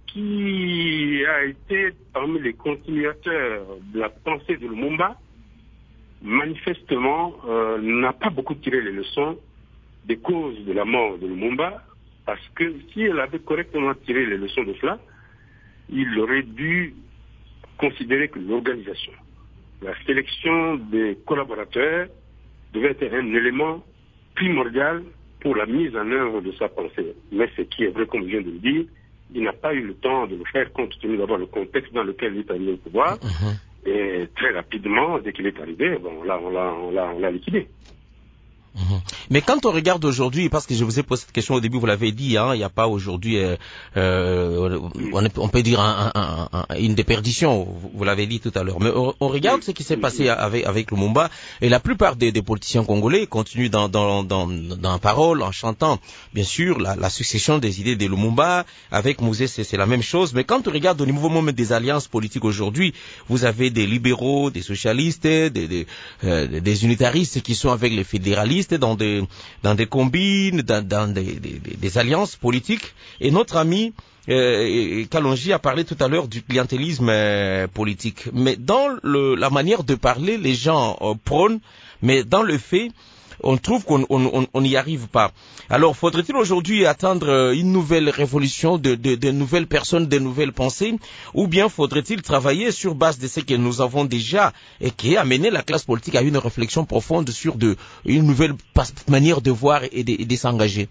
qui a été parmi les continuateurs de la pensée de Lumumba, manifestement, euh, n'a pas beaucoup tiré les leçons des causes de la mort de Lumumba, parce que si elle avait correctement tiré les leçons de cela, il aurait dû considérer que l'organisation, la sélection des collaborateurs devait être un élément primordial pour la mise en œuvre de sa pensée. Mais ce qui est vrai, comme je viens de le dire, il n'a pas eu le temps de le faire compte tenu d'abord le contexte dans lequel il est arrivé au pouvoir. Mm-hmm. Et très rapidement, dès qu'il est arrivé, bon, là, on l'a, on l'a, on l'a liquidé. Mmh. Mais quand on regarde aujourd'hui, parce que je vous ai posé cette question au début, vous l'avez dit, hein, il n'y a pas aujourd'hui, euh, euh, on, on peut dire un, un, un, une déperdition, vous, vous l'avez dit tout à l'heure. Mais on, on regarde ce qui s'est passé avec, avec Lumumba, et la plupart des, des politiciens congolais continuent dans, dans, dans, dans la parole, en chantant, bien sûr, la, la succession des idées de Lumumba. Avec Mouzé, c'est, c'est la même chose. Mais quand on regarde au niveau même des alliances politiques aujourd'hui, vous avez des libéraux, des socialistes, des, des, euh, des unitaristes qui sont avec les fédéralistes, dans des dans des combines, dans, dans des, des, des alliances politiques. Et notre ami euh, Kalonji a parlé tout à l'heure du clientélisme euh, politique. Mais dans le, la manière de parler, les gens euh, prônent, mais dans le fait, on trouve qu'on n'y arrive pas. Alors, faudrait-il aujourd'hui attendre une nouvelle révolution de, de, de nouvelles personnes, de nouvelles pensées, ou bien faudrait-il travailler sur base de ce que nous avons déjà et qui a amené la classe politique à une réflexion profonde sur de, une nouvelle manière de voir et de, et de s'engager?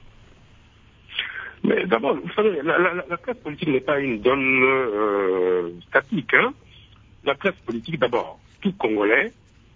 Mais d'abord, vous savez, la, la, la classe politique n'est pas une donne euh, statique. Hein. La classe politique, d'abord, tout Congolais,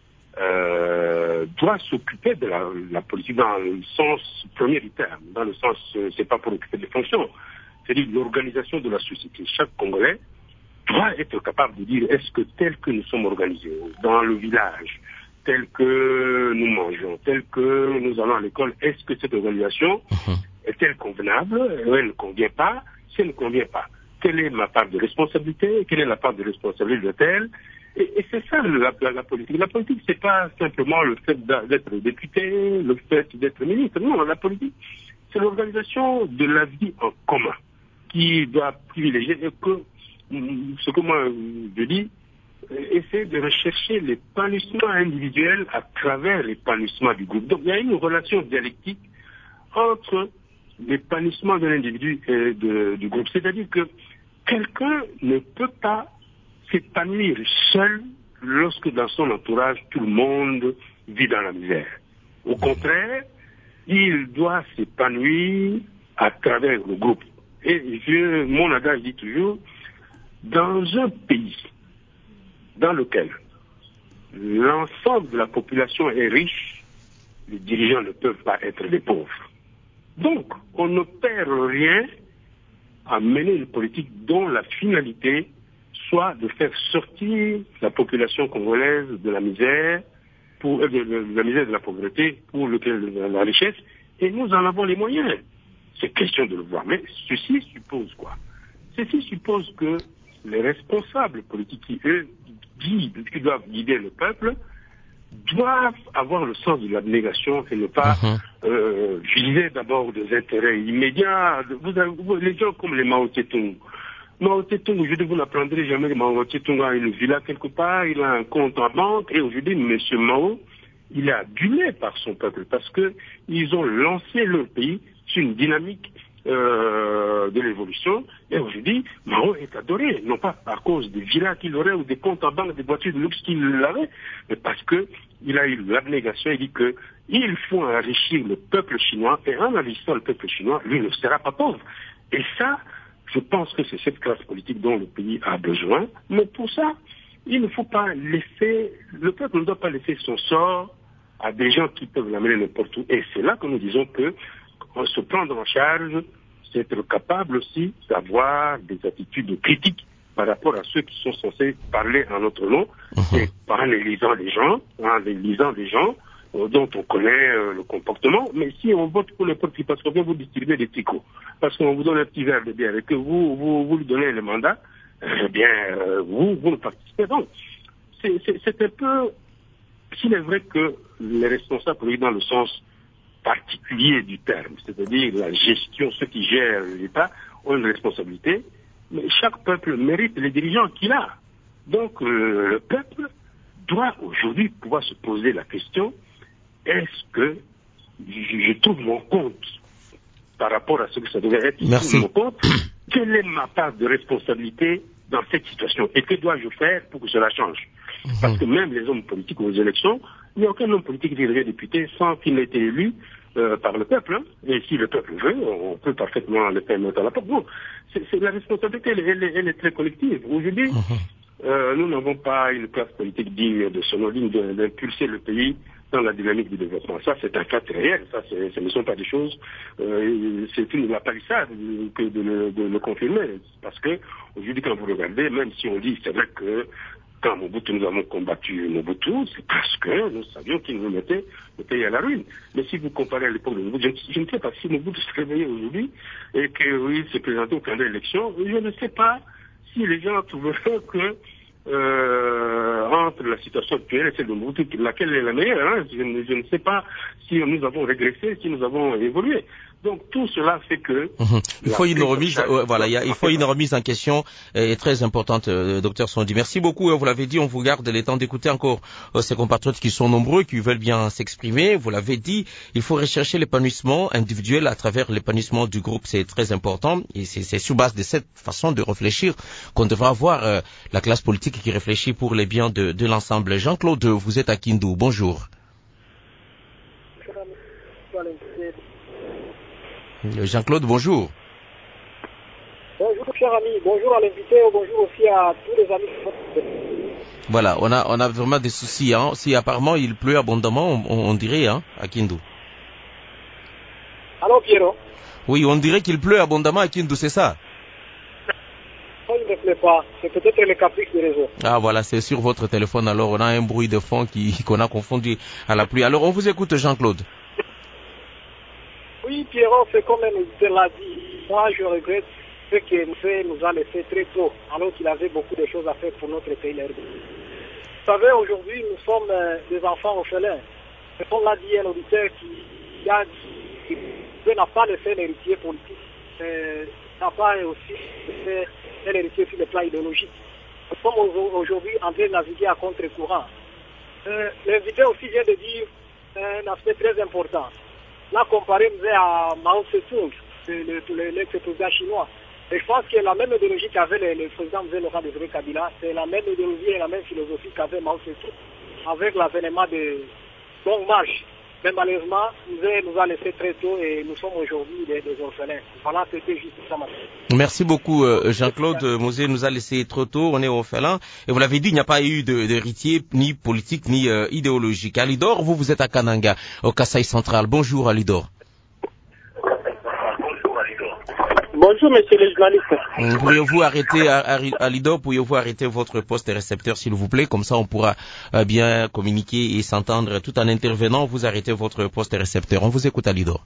Euh, doit s'occuper de la, la politique dans le sens premier du terme, dans le sens, euh, c'est pas pour occuper des fonctions, c'est-à-dire l'organisation de la société. Chaque Congolais doit être capable de dire est-ce que tel que nous sommes organisés dans le village, tel que nous mangeons, tel que nous allons à l'école, est-ce que cette organisation mmh. est-elle convenable, elle ne convient pas, si elle ne convient pas, quelle est ma part de responsabilité, quelle est la part de responsabilité de telle. Et, et c'est ça la, la, la politique. La politique, c'est pas simplement le fait d'être député, le fait d'être ministre. Non, la politique, c'est l'organisation de la vie en commun qui doit privilégier et que, ce que moi je dis, essayer de rechercher l'épanouissement individuel à travers l'épanouissement du groupe. Donc il y a une relation dialectique entre l'épanouissement de l'individu et de, du groupe. C'est-à-dire que quelqu'un ne peut pas s'épanouir seul lorsque dans son entourage tout le monde vit dans la misère. Au contraire, il doit s'épanouir à travers le groupe. Et je, mon adage dit toujours, dans un pays dans lequel l'ensemble de la population est riche, les dirigeants ne peuvent pas être des pauvres. Donc, on ne perd rien à mener une politique dont la finalité soit de faire sortir la population congolaise de la misère, pour, de, de, de la misère de la pauvreté pour lequel, de la richesse, et nous en avons les moyens. C'est question de le voir. Mais ceci suppose quoi? Ceci suppose que les responsables politiques qui, eux, guident, qui doivent guider le peuple, doivent avoir le sens de l'abnégation et ne pas uh-huh. euh, viser d'abord des intérêts immédiats. Vous avez, vous, les gens comme les Mao Tse-tung, Mao Tse-tung, aujourd'hui vous n'apprendrez jamais que Mao Tse-tung a une villa quelque part, il a un compte en banque, et aujourd'hui M. Mao, il est adulé par son peuple parce que ils ont lancé leur pays sur une dynamique euh, de l'évolution. Et aujourd'hui, Mao est adoré, non pas à cause des villas qu'il aurait ou des comptes en banque, des voitures de luxe qu'il avait, mais parce que il a eu l'abnégation. Il dit que il faut enrichir le peuple chinois, et en enrichissant le peuple chinois, lui ne sera pas pauvre. Et ça, je pense que c'est cette classe politique dont le pays a besoin. Mais pour ça, il ne faut pas laisser, le peuple ne doit pas laisser son sort à des gens qui peuvent l'amener n'importe où. Et c'est là que nous disons que se prendre en charge, c'est être capable aussi d'avoir des attitudes critiques par rapport à ceux qui sont censés parler en notre nom, mmh. et en élisant les gens, en élisant des gens euh, dont on connaît euh, le comportement. Mais si on vote pour n'importe qui, parce qu'on vient vous distribuer des tricots, parce qu'on vous donne un petit verre de bière et que vous, vous, vous lui donnez le mandat, eh bien, euh, vous, vous ne participez. Donc, c'est, c'est, c'est un peu... S'il est vrai que les responsables politiques dans le sens particulier du terme, c'est-à-dire la gestion, ceux qui gèrent l'État, ont une responsabilité, mais chaque peuple mérite les dirigeants qu'il a. Donc, euh, le peuple doit aujourd'hui pouvoir se poser la question, est-ce que je trouve mon compte par rapport à ce que ça devait être? Merci. Mon compte, quelle est ma part de responsabilité dans cette situation et que dois-je faire pour que cela change? Mmh. Parce que même les hommes politiques aux élections, il n'y a aucun homme politique qui devient député sans qu'il ait été élu euh, par le peuple. Hein. Et si le peuple veut, on peut parfaitement le permettre à la porte. Bon, c'est, c'est la responsabilité, elle, elle, elle est très collective. Aujourd'hui, mmh. euh, nous n'avons pas une classe politique digne de son nom, digne d'impulser le pays dans la dynamique du développement. Ça, c'est un fait réel. Ça, c'est, ce ne sont pas des choses... Euh, c'est une la palissade que de le, de le confirmer. Parce que, aujourd'hui, quand vous regardez, même si on dit, c'est vrai que quand Mobutu, nous avons combattu Mobutu, c'est parce que nous savions qu'il nous mettait le pays à la ruine. Mais si vous comparez à l'époque de Mobutu, je, je ne sais pas si Mobutu se réveillait aujourd'hui et qu'il oui, s'est présenté au candidat d'élection, je ne sais pas si les gens trouveraient que Euh, entre la situation actuelle et celle de Mobutu, laquelle est la meilleure, hein, je, ne, je ne sais pas si nous avons régressé, si nous avons évolué. Donc tout cela fait que... Mmh. Il faut une remise, euh, voilà, il, y a, il faut une remise en question euh, très importante, euh, docteur Sondi. Merci beaucoup, euh, vous l'avez dit, on vous garde le temps d'écouter encore euh, ces compatriotes qui sont nombreux, qui veulent bien s'exprimer. Vous l'avez dit, il faut rechercher l'épanouissement individuel à travers l'épanouissement du groupe, c'est très important. Et c'est, c'est sur base de cette façon de réfléchir qu'on devra avoir euh, la classe politique qui réfléchit pour les biens de, de l'ensemble. Jean-Claude, vous êtes à Kindu, bonjour. Jean-Claude, bonjour. Bonjour, cher ami. Bonjour à l'invité, bonjour aussi à tous les amis. Voilà, on a, on a vraiment des soucis. Hein. Si apparemment il pleut abondamment, on, on dirait, hein, à Kindu. Allô, Pierrot? Oui, on dirait qu'il pleut abondamment à Kindu, c'est ça? Non, il ne pleut pas. C'est peut-être le caprice du réseau. Ah, voilà, c'est sur votre téléphone. Alors, on a un bruit de fond qui, qu'on a confondu à la pluie. Alors, on vous écoute, Jean-Claude. Oui, Pierrot, c'est comme il l'a dit. Moi, je regrette ce que M. nous a laissé très tôt, alors qu'il avait beaucoup de choses à faire pour notre pays. Vous savez, aujourd'hui, nous sommes euh, des enfants orphelins. Ce sont là dit un auditeur qui, a, qui n'a pas laissé l'héritier politique, euh, n'a pas aussi laissé un héritier sur le plan idéologique. Nous sommes aujourd'hui en train de naviguer à contre-courant. Euh, L'invité aussi vient de dire un aspect très important. Là, comparé à Mao Tse-tung, l'ex-président chinois. Et je pense que la même idéologie qu'avait le, le président Laurent Désiré Kabila, c'est la même idéologie et la même philosophie qu'avait Mao Tse-tung, avec l'avènement de Long March. Mais malheureusement, nous nous a laissé très tôt et nous sommes aujourd'hui des, des orphelins. Voilà, c'était juste ça. Merci beaucoup, Jean-Claude. Mosé nous a laissé trop tôt, on est orphelins. Et vous l'avez dit, il n'y a pas eu d'héritier, ni politique, ni euh, idéologique. Alidor, vous, vous êtes à Kananga, au Kasaï central. Bonjour, Alidor. Bonjour, monsieur le journaliste. Pourriez-vous arrêter, Alidor, pourriez-vous arrêter votre poste récepteur, s'il vous plaît? Comme ça, on pourra euh, bien communiquer et s'entendre tout en intervenant. Vous arrêtez votre poste récepteur. On vous écoute, Alidor.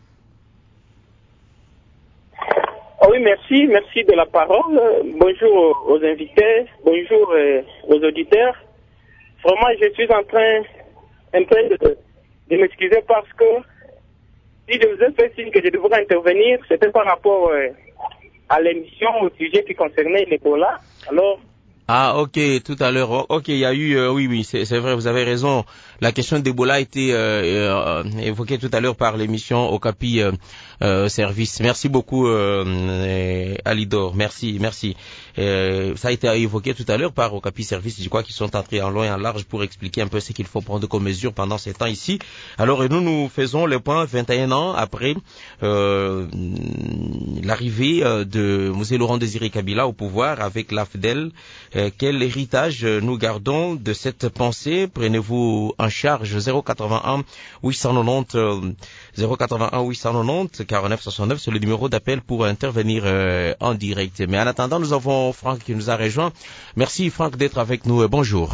Oh oui, merci. Merci de la parole. Bonjour aux invités. Bonjour aux auditeurs. Vraiment, je suis en train, en train de, de m'excuser parce que si je vous ai fait signe que je devrais intervenir, c'était par rapport euh, à l'émission au sujet qui concernait l'Ebola. Alors, Ah, ok, tout à l'heure. Oh, ok, il y a eu, euh, oui, oui, c'est, c'est vrai, vous avez raison. La question d'Ebola a été euh, euh, évoquée tout à l'heure par l'émission Okapi euh, euh, Service. Merci beaucoup, euh, euh, Alidor. Merci, merci. Euh, ça a été évoqué tout à l'heure par Okapi Service. Je crois qu'ils sont entrés en long et en large pour expliquer un peu ce qu'il faut prendre comme mesure pendant ces temps ici. Alors, nous, nous faisons le point vingt et un ans après euh, l'arrivée de Mosé Laurent Désiré Kabila au pouvoir avec l'A F D E L. Euh, quel héritage nous gardons de cette pensée? Prenez-vous en charge zéro quatre-vingt-un huit cent quatre-vingt-dix zéro quatre-vingt-un huit cent quatre-vingt-dix quarante-neuf soixante-neuf, c'est le numéro d'appel pour intervenir euh, en direct. Mais en attendant, nous avons Franck qui nous a rejoint. Merci Franck d'être avec nous. Bonjour.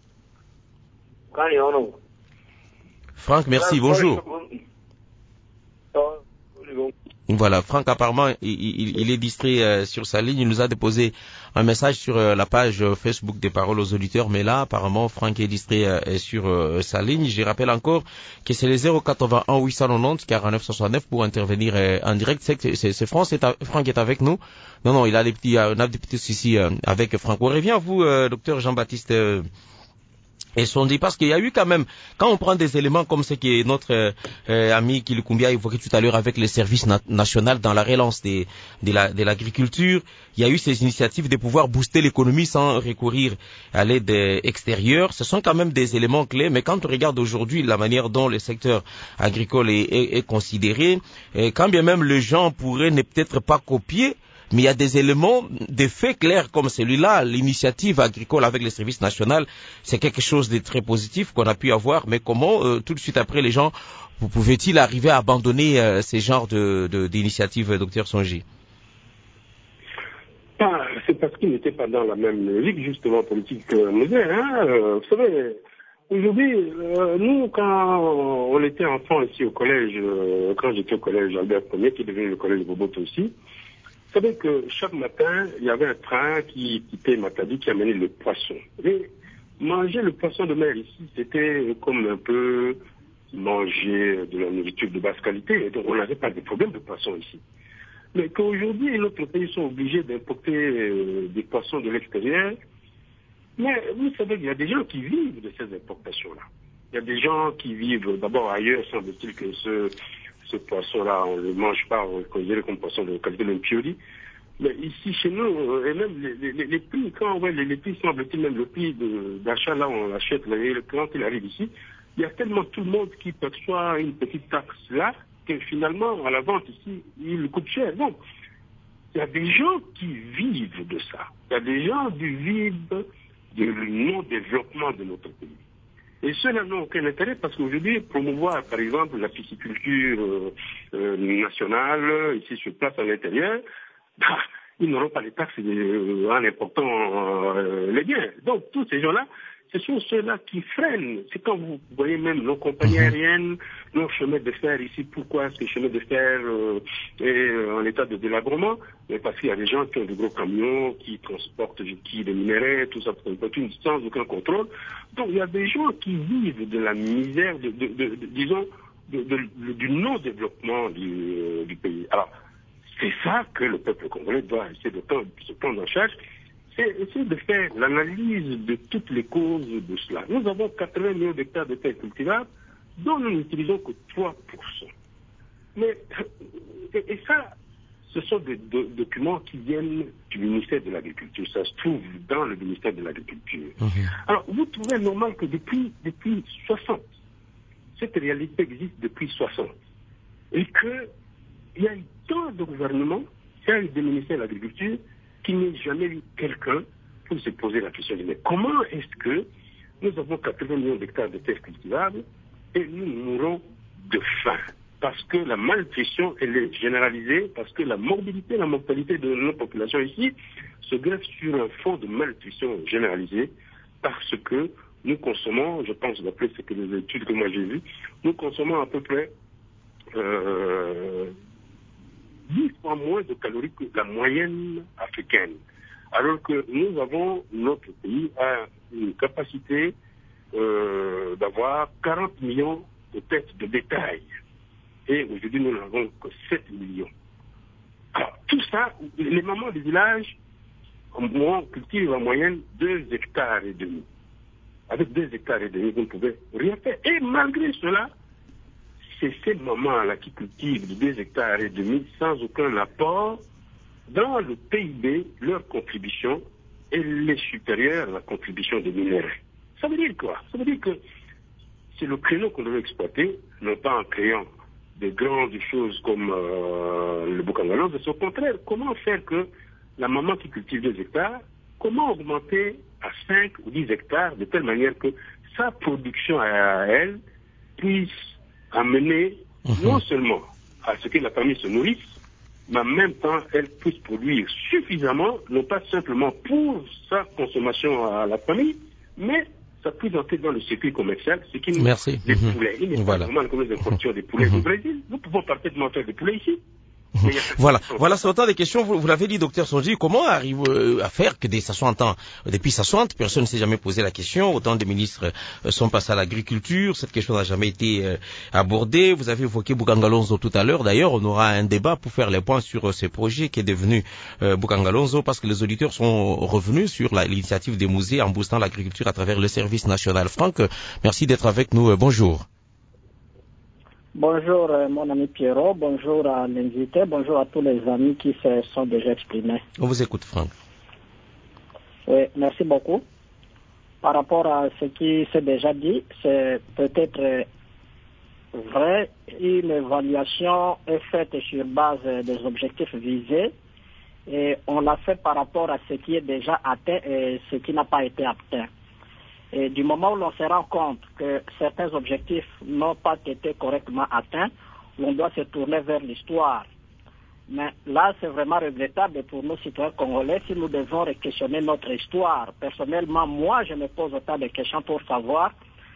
Franck, merci. Bonjour. Voilà, Franck apparemment il, il, il est distrait euh, sur sa ligne. Il nous a déposé un message sur euh, la page euh, Facebook des Paroles aux auditeurs, mais là apparemment Franck est distrait euh, sur euh, sa ligne. Je rappelle encore que c'est les zéro quatre-vingt-un huit cent quatre-vingt-dix quarante-neuf soixante-neuf pour intervenir euh, en direct. C'est, c'est, c'est Franck, c'est à, Franck est avec nous. Non, non, il a des petits, euh, on a des petits soucis euh, avec Franck. On revient à vous, euh, docteur Jean-Baptiste. Euh, Et sont dit parce qu'il y a eu quand même, quand on prend des éléments comme ce que notre euh, euh, ami Kilikumbia a évoqué tout à l'heure avec les services na- nationaux dans la relance des, de, la, de l'agriculture, il y a eu ces initiatives de pouvoir booster l'économie sans recourir à l'aide extérieure. Ce sont quand même des éléments clés, mais quand on regarde aujourd'hui la manière dont le secteur agricole est, est, est considéré, euh, quand bien même les gens pourraient ne peut-être pas copier, mais il y a des éléments, des faits clairs comme celui-là. L'initiative agricole avec les services nationaux, c'est quelque chose de très positif qu'on a pu avoir. Mais comment, euh, tout de suite après, les gens, vous pouvez-ils arriver à abandonner euh, ces genres de, de, d'initiatives, docteur Sonji? Ah, c'est parce qu'ils n'étaient pas dans la même logique, justement, politique que Mosé. Hein euh, vous savez, aujourd'hui, euh, nous, quand on était enfants ici au collège, euh, quand j'étais au collège Albert Ier, qui est devenu le collège Boboto aussi, vous savez que chaque matin, il y avait un train qui quittait Matadi qui amenait le poisson. Et manger le poisson de mer ici, c'était comme un peu manger de la nourriture de basse qualité. Et donc, on n'avait pas de problème de poisson ici. Mais qu'aujourd'hui, notre pays sont obligés d'importer euh, des poissons de l'extérieur. Mais vous savez, il y a des gens qui vivent de ces importations-là. Il y a des gens qui vivent, d'abord ailleurs, semble-t-il que ce... ce poisson-là, on ne le mange pas, on le considère comme poisson de qualité de pioli. Mais ici, chez nous, et même les, les, les prix, quand on voit les, les prix, semble-t-il, même le prix de, d'achat, là, on l'achète, quand il arrive ici, il y a tellement tout le monde qui perçoit une petite taxe là, que finalement, à la vente ici, il coûte cher. Donc, il y a des gens qui vivent de ça. Il y a des gens qui vivent du non-développement de notre pays. Et ceux-là n'ont aucun intérêt parce qu'aujourd'hui, promouvoir, par exemple, la pisciculture euh, euh, nationale, ici sur place à l'intérieur, bah, ils n'auront pas les taxes euh, en important euh, les biens. Donc, tous ces gens-là, ce sont ceux-là qui freinent. C'est quand vous voyez même nos compagnies aériennes, nos chemins de fer ici. Pourquoi est-ce que le chemin de fer euh, est en état de délabrement? Mais parce qu'il y a des gens qui ont de gros camions, qui transportent qui, des minerais, tout ça, sans aucun contrôle. Donc il y a des gens qui vivent de la misère, de, de, de, de, disons, de, de, de, du non-développement du, euh, du pays. Alors, c'est ça que le peuple congolais doit essayer de se prendre en charge. C'est essayer de faire l'analyse de toutes les causes de cela. Nous avons quatre-vingts millions d'hectares de terres cultivables dont nous n'utilisons que trois pour cent. Mais, et, et ça, ce sont des do- documents qui viennent du ministère de l'Agriculture. Ça se trouve dans le ministère de l'Agriculture. Mmh. Alors, vous trouvez normal que depuis, depuis soixante, cette réalité existe depuis soixante, et qu'il y a eu tant de gouvernements, il y a eu des ministères de l'Agriculture, qu'il n'y ait jamais eu quelqu'un pour se poser la question de mais comment est-ce que nous avons quatre-vingts millions d'hectares de terres cultivables et nous mourons de faim? Parce que la malnutrition, elle est généralisée, parce que la morbidité, la mortalité de nos populations ici se greffe sur un fond de malnutrition généralisée, parce que nous consommons, je pense d'après ce que les études que moi j'ai vues, nous consommons à peu près euh, dix fois moins de calories que la moyenne africaine. Alors que nous avons, notre pays a une capacité euh, d'avoir quarante millions de têtes de bétail. Et aujourd'hui, nous n'avons que sept millions. Alors, tout ça, les mamans du village on cultive en moyenne deux hectares et demi. Avec deux hectares et demi, vous ne pouvez rien faire. Et malgré cela, c'est ces mamans-là qui cultivent de deux hectares et demi sans aucun apport dans le P I B, leur contribution est supérieure à la contribution des minéraux. Ça veut dire quoi? Ça veut dire que c'est le créneau qu'on devait exploiter, non pas en créant de grandes choses comme euh, le Boukangalon, c'est au contraire, comment faire que la maman qui cultive deux hectares, comment augmenter à cinq ou dix hectares de telle manière que sa production à elle puisse amener mmh. non seulement à ce que la famille se nourrisse, mais en même temps, elle puisse produire suffisamment, non pas simplement pour sa consommation à la famille, mais ça puisse entrer dans le circuit commercial, ce qui nous... Merci. Les mmh. poulets. Il n'est voilà. pas vraiment comme les importations des poulets mmh. du Brésil. Nous pouvons parfaitement faire des poulets ici. Voilà, voilà, c'est autant de questions. Vous, vous l'avez dit, docteur Sondji, comment arrive euh, à faire que des soixante ans, depuis soixante, personne ne s'est jamais posé la question. Autant de ministres euh, sont passés à l'agriculture, cette question n'a jamais été euh, abordée. Vous avez évoqué Boukangalonzo tout à l'heure. D'ailleurs, on aura un débat pour faire les points sur euh, ce projet qui est devenu euh, Boukangalonzo, parce que les auditeurs sont revenus sur la, l'initiative des musées en boostant l'agriculture à travers le service national. Franck, merci d'être avec nous. Euh, bonjour. Bonjour euh, mon ami Pierrot, bonjour à l'invité, bonjour à tous les amis qui se sont déjà exprimés. On vous écoute, Franck. Oui, merci beaucoup. Par rapport à ce qui s'est déjà dit, c'est peut-être vrai, une évaluation est faite sur base des objectifs visés et on l'a fait par rapport à ce qui est déjà atteint et ce qui n'a pas été atteint. Et du moment où l'on se rend compte que certains objectifs n'ont pas été correctement atteints, on doit se tourner vers l'histoire. Mais là, c'est vraiment regrettable pour nous citoyens congolais si nous devons questionner notre histoire. Personnellement, moi, je me pose autant de questions pour savoir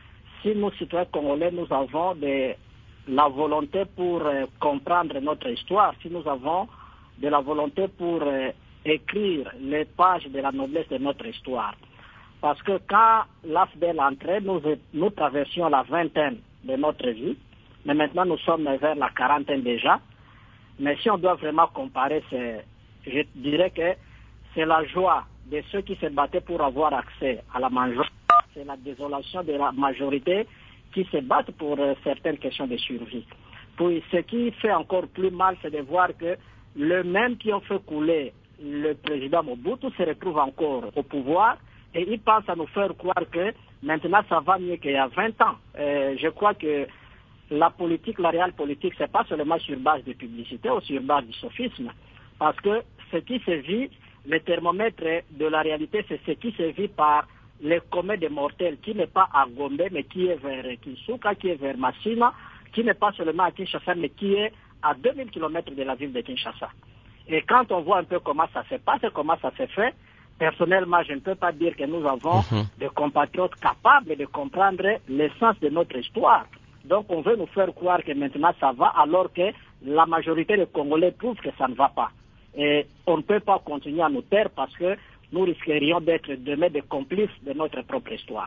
si nous, citoyens congolais, nous avons de la volonté pour euh, comprendre notre histoire, si nous avons de la volonté pour euh, écrire les pages de la noblesse de notre histoire. Parce que quand l'A F D L entrait, nous, nous traversions la vingtaine de notre vie, mais maintenant nous sommes vers la quarantaine déjà. Mais si on doit vraiment comparer, c'est, je dirais que c'est la joie de ceux qui se battaient pour avoir accès à la majorité, c'est la désolation de la majorité qui se battent pour euh, certaines questions de survie. Puis ce qui fait encore plus mal, c'est de voir que le même qui ont fait couler le président Mobutu se retrouve encore au pouvoir. Et ils pensent à nous faire croire que maintenant ça va mieux qu'il y a vingt ans. Euh, je crois que la politique, la réelle politique, c'est pas seulement sur base de publicité ou sur base du sophisme. Parce que ce qui se vit, le thermomètre de la réalité, c'est ce qui se vit par les communs des mortels, qui n'est pas à Gombe, mais qui est vers Kinshasa, qui est vers Massina, qui n'est pas seulement à Kinshasa, mais qui est à deux mille kilomètres de la ville de Kinshasa. Et quand on voit un peu comment ça se passe et comment ça se fait, personnellement, je ne peux pas dire que nous avons mmh. des compatriotes capables de comprendre l'essence de notre histoire. Donc, on veut nous faire croire que maintenant ça va, alors que la majorité des Congolais trouvent que ça ne va pas. Et on ne peut pas continuer à nous taire parce que nous risquerions d'être demain des complices de notre propre histoire.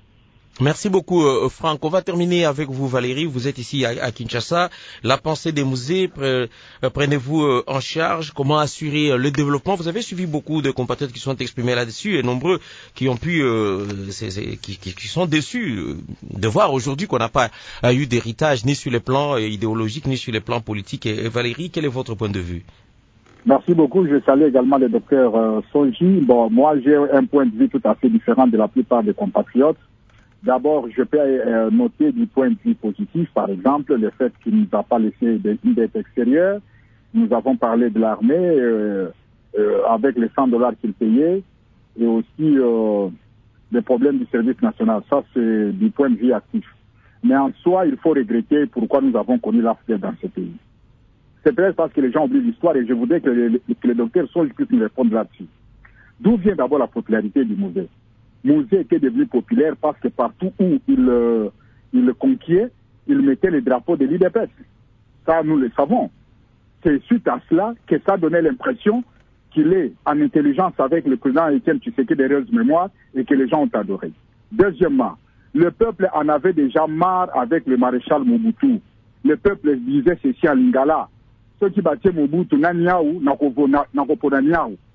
Merci beaucoup, euh, Franck. On va terminer avec vous, Valérie. Vous êtes ici à, à Kinshasa. La pensée des musées, pre, euh, prenez-vous euh, en charge. Comment assurer euh, le développement? Vous avez suivi beaucoup de compatriotes qui sont exprimés là-dessus et nombreux qui ont pu, euh, c'est, c'est, qui, qui, qui sont déçus euh, de voir aujourd'hui qu'on n'a pas a eu d'héritage ni sur les plans euh, idéologiques ni sur les plans politiques. Et, et Valérie, quel est votre point de vue? Merci beaucoup. Je salue également le docteur euh, Sondji. Bon, moi, j'ai un point de vue tout à fait différent de la plupart des compatriotes. D'abord, je peux euh, noter du point de vue positif, par exemple, le fait qu'il ne nous a pas laissé une dette extérieure. Nous avons parlé de l'armée euh, euh, avec les cent dollars qu'il payait et aussi euh, les problèmes du service national. Ça, c'est du point de vue actif. Mais en soi, il faut regretter pourquoi nous avons connu l'A F D L dans ce pays. C'est peut-être parce que les gens oublient l'histoire et je voudrais que le, que le docteur Sondji puisse nous répondre là-dessus. D'où vient d'abord la popularité du musée? Musée était devenu populaire parce que partout où il, euh, il le conquiert, il mettait les drapeaux de l'I D P S. Ça, nous le savons. C'est suite à cela que ça donnait l'impression qu'il est en intelligence avec le président Étienne Tshisekedi d'heureuse mémoire et que les gens ont adoré. Deuxièmement, le peuple en avait déjà marre avec le maréchal Mobutu. Le peuple disait ceci à Lingala. Ceux qui battaient Mobutu, Naniaou, Nakopona Niaou.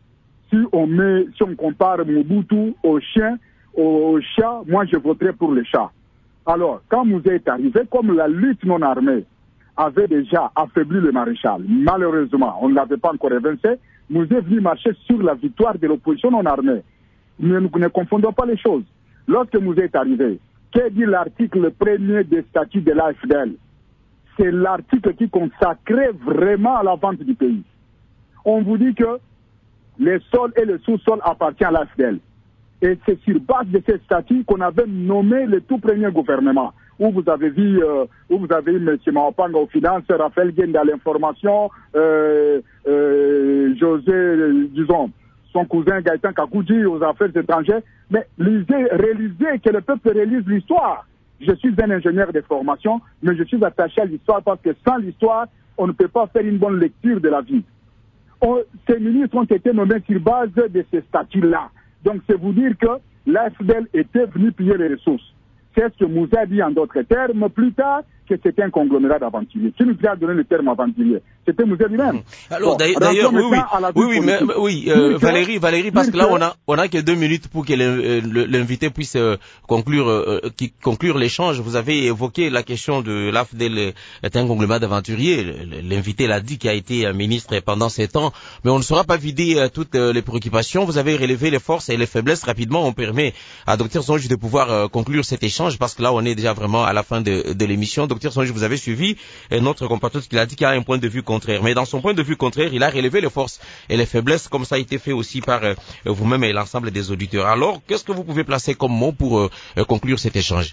si on met, si on compare Mobutu au chien, au chat, moi je voterai pour le chat. Alors, quand Mouzé est arrivé, comme la lutte non armée avait déjà affaibli le maréchal, malheureusement, on ne l'avait pas encore évincé, Mouzé est venu marcher sur la victoire de l'opposition non armée. Mais nous ne confondons pas les choses. Lorsque Mouzé est arrivé, qu'est dit l'article premier des statuts de l'A F D L? C'est l'article qui consacrait vraiment à la vente du pays. On vous dit que les sols et le sous-sol appartiennent à l'A F D L. Et c'est sur base de ces statuts qu'on avait nommé le tout premier gouvernement, où vous avez vu, euh, où vous avez eu M. Mahopanga aux finances, Raphaël Guen à l'information, euh, euh, José, disons, son cousin Gaëtan Kakoudji aux affaires étrangères. Mais lisez, réalisez que le peuple réalise l'histoire. Je suis un ingénieur de formation, mais je suis attaché à l'histoire parce que sans l'histoire, on ne peut pas faire une bonne lecture de la vie. On, ces ministres ont été nommés sur base de ces statuts-là. Donc, c'est vous dire que l'A F D L était venu piller les ressources. C'est ce que Mouzé a dit en d'autres termes plus tard, que c'était un conglomérat d'aventuriers. Qui nous a donné le terme aventurier? C'était Mouzé lui-même. Alors, bon, d'ailleurs, oui, oui, oui, oui, mais, oui euh, Valérie, Valérie, parce que là, on a, on a que deux minutes pour que l'invité puisse euh, conclure, euh, qui, conclure l'échange. Vous avez évoqué la question de l'A F D L est un conglomérat d'aventuriers. L'invité l'a dit, qui a été ministre pendant sept ans. Mais on ne saura pas vider euh, toutes euh, les préoccupations. Vous avez relevé les forces et les faiblesses rapidement. On permet à Docteur Songe de pouvoir euh, conclure cet échange parce que là, on est déjà vraiment à la fin de, de l'émission. Docteur Songe, vous avez suivi et notre compatriote qui a dit qu'il a un point de vue contraire. Mais dans son point de vue contraire, il a relevé les forces et les faiblesses, comme ça a été fait aussi par euh, vous-même et l'ensemble des auditeurs. Alors, qu'est-ce que vous pouvez placer comme mot pour euh, conclure cet échange?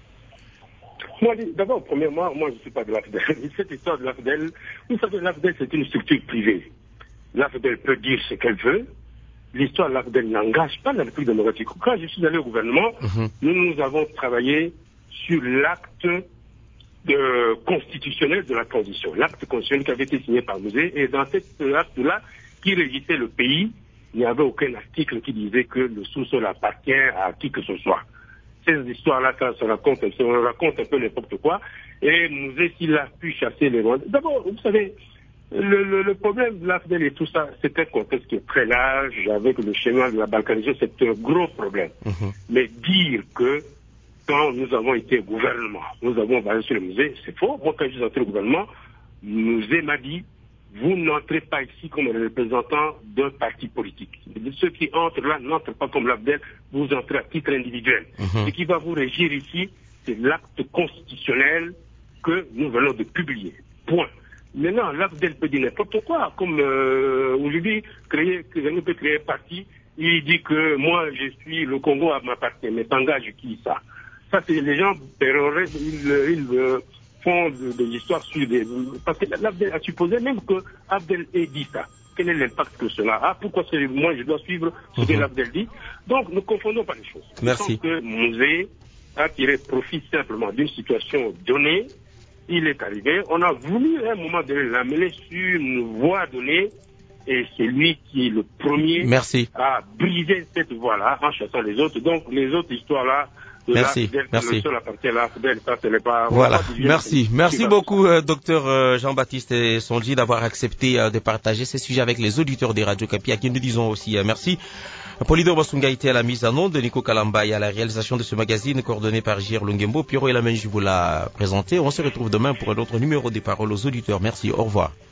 Moi, d'abord, premièrement, moi je ne suis pas de l'A F D L. Cette histoire de l'A F D L, vous savez, l'A F D L c'est une structure privée. L'A F D L peut dire ce qu'elle veut. L'histoire de l'A F D L n'engage pas la République démocratique. Quand je suis allé au gouvernement, mm-hmm. nous, nous avons travaillé sur l'acte de constitutionnel de la transition, l'acte constitutionnel qui avait été signé par Mouzé, et dans cet acte-là, qui régissait le pays, il n'y avait aucun article qui disait que le sous-sol appartient à qui que ce soit. Ces histoires-là, quand on se raconte, on raconte un peu n'importe quoi, et Mouzé, s'il a pu chasser les gens. D'abord, vous savez, le, le, le problème de l'A F D L et tout ça, c'est un contexte qui est très large, avec le schéma de la balkanisation, c'est un gros problème. Mmh. Mais dire que quand nous avons été au gouvernement, nous avons basé sur le musée, c'est faux. Moi, quand je suis entré au gouvernement, Mouzé m'a dit, vous n'entrez pas ici comme représentant d'un parti politique. Ceux qui entrent là n'entrent pas comme l'A F D L, vous entrez à titre individuel. Mm-hmm. Ce qui va vous régir ici, c'est l'acte constitutionnel que nous venons de publier. Point. Maintenant, l'A F D L peut dire n'importe quoi, comme euh, aujourd'hui, créer, nous peut créer un parti, il dit que moi, je suis, le Congo m'appartient, mais t'engages qui ça? Ça, c'est les gens, ils, ils euh, font de, de l'histoire sur des... Parce que l'A F D L a supposé même que l'A F D L ait dit ça. Quel est l'impact que cela a? Pourquoi moi, je dois suivre ce que l'A F D L dit? Donc, ne confondons pas les choses. Merci. Que Mouzé a tiré profit simplement d'une situation donnée. Il est arrivé. On a voulu, à un moment donné, l'amener sur une voie donnée. Et c'est lui qui est le premier Merci. à briser cette voie-là en chassant les autres. Donc, les autres histoires-là, Merci, merci. Voilà, merci. Merci beaucoup, euh, docteur euh, Jean-Baptiste Sondji, d'avoir accepté euh, de partager ces sujets avec les auditeurs des Radio Kapi, à qui nous disons aussi euh, merci. Polydor Basungaïté à la mise en onde, Nico Kalamba à la réalisation de ce magazine coordonné par J R Lungembo. Pierrot et la main, je vous l'a présenté. On se retrouve demain pour un autre numéro des paroles aux auditeurs. Merci, au revoir.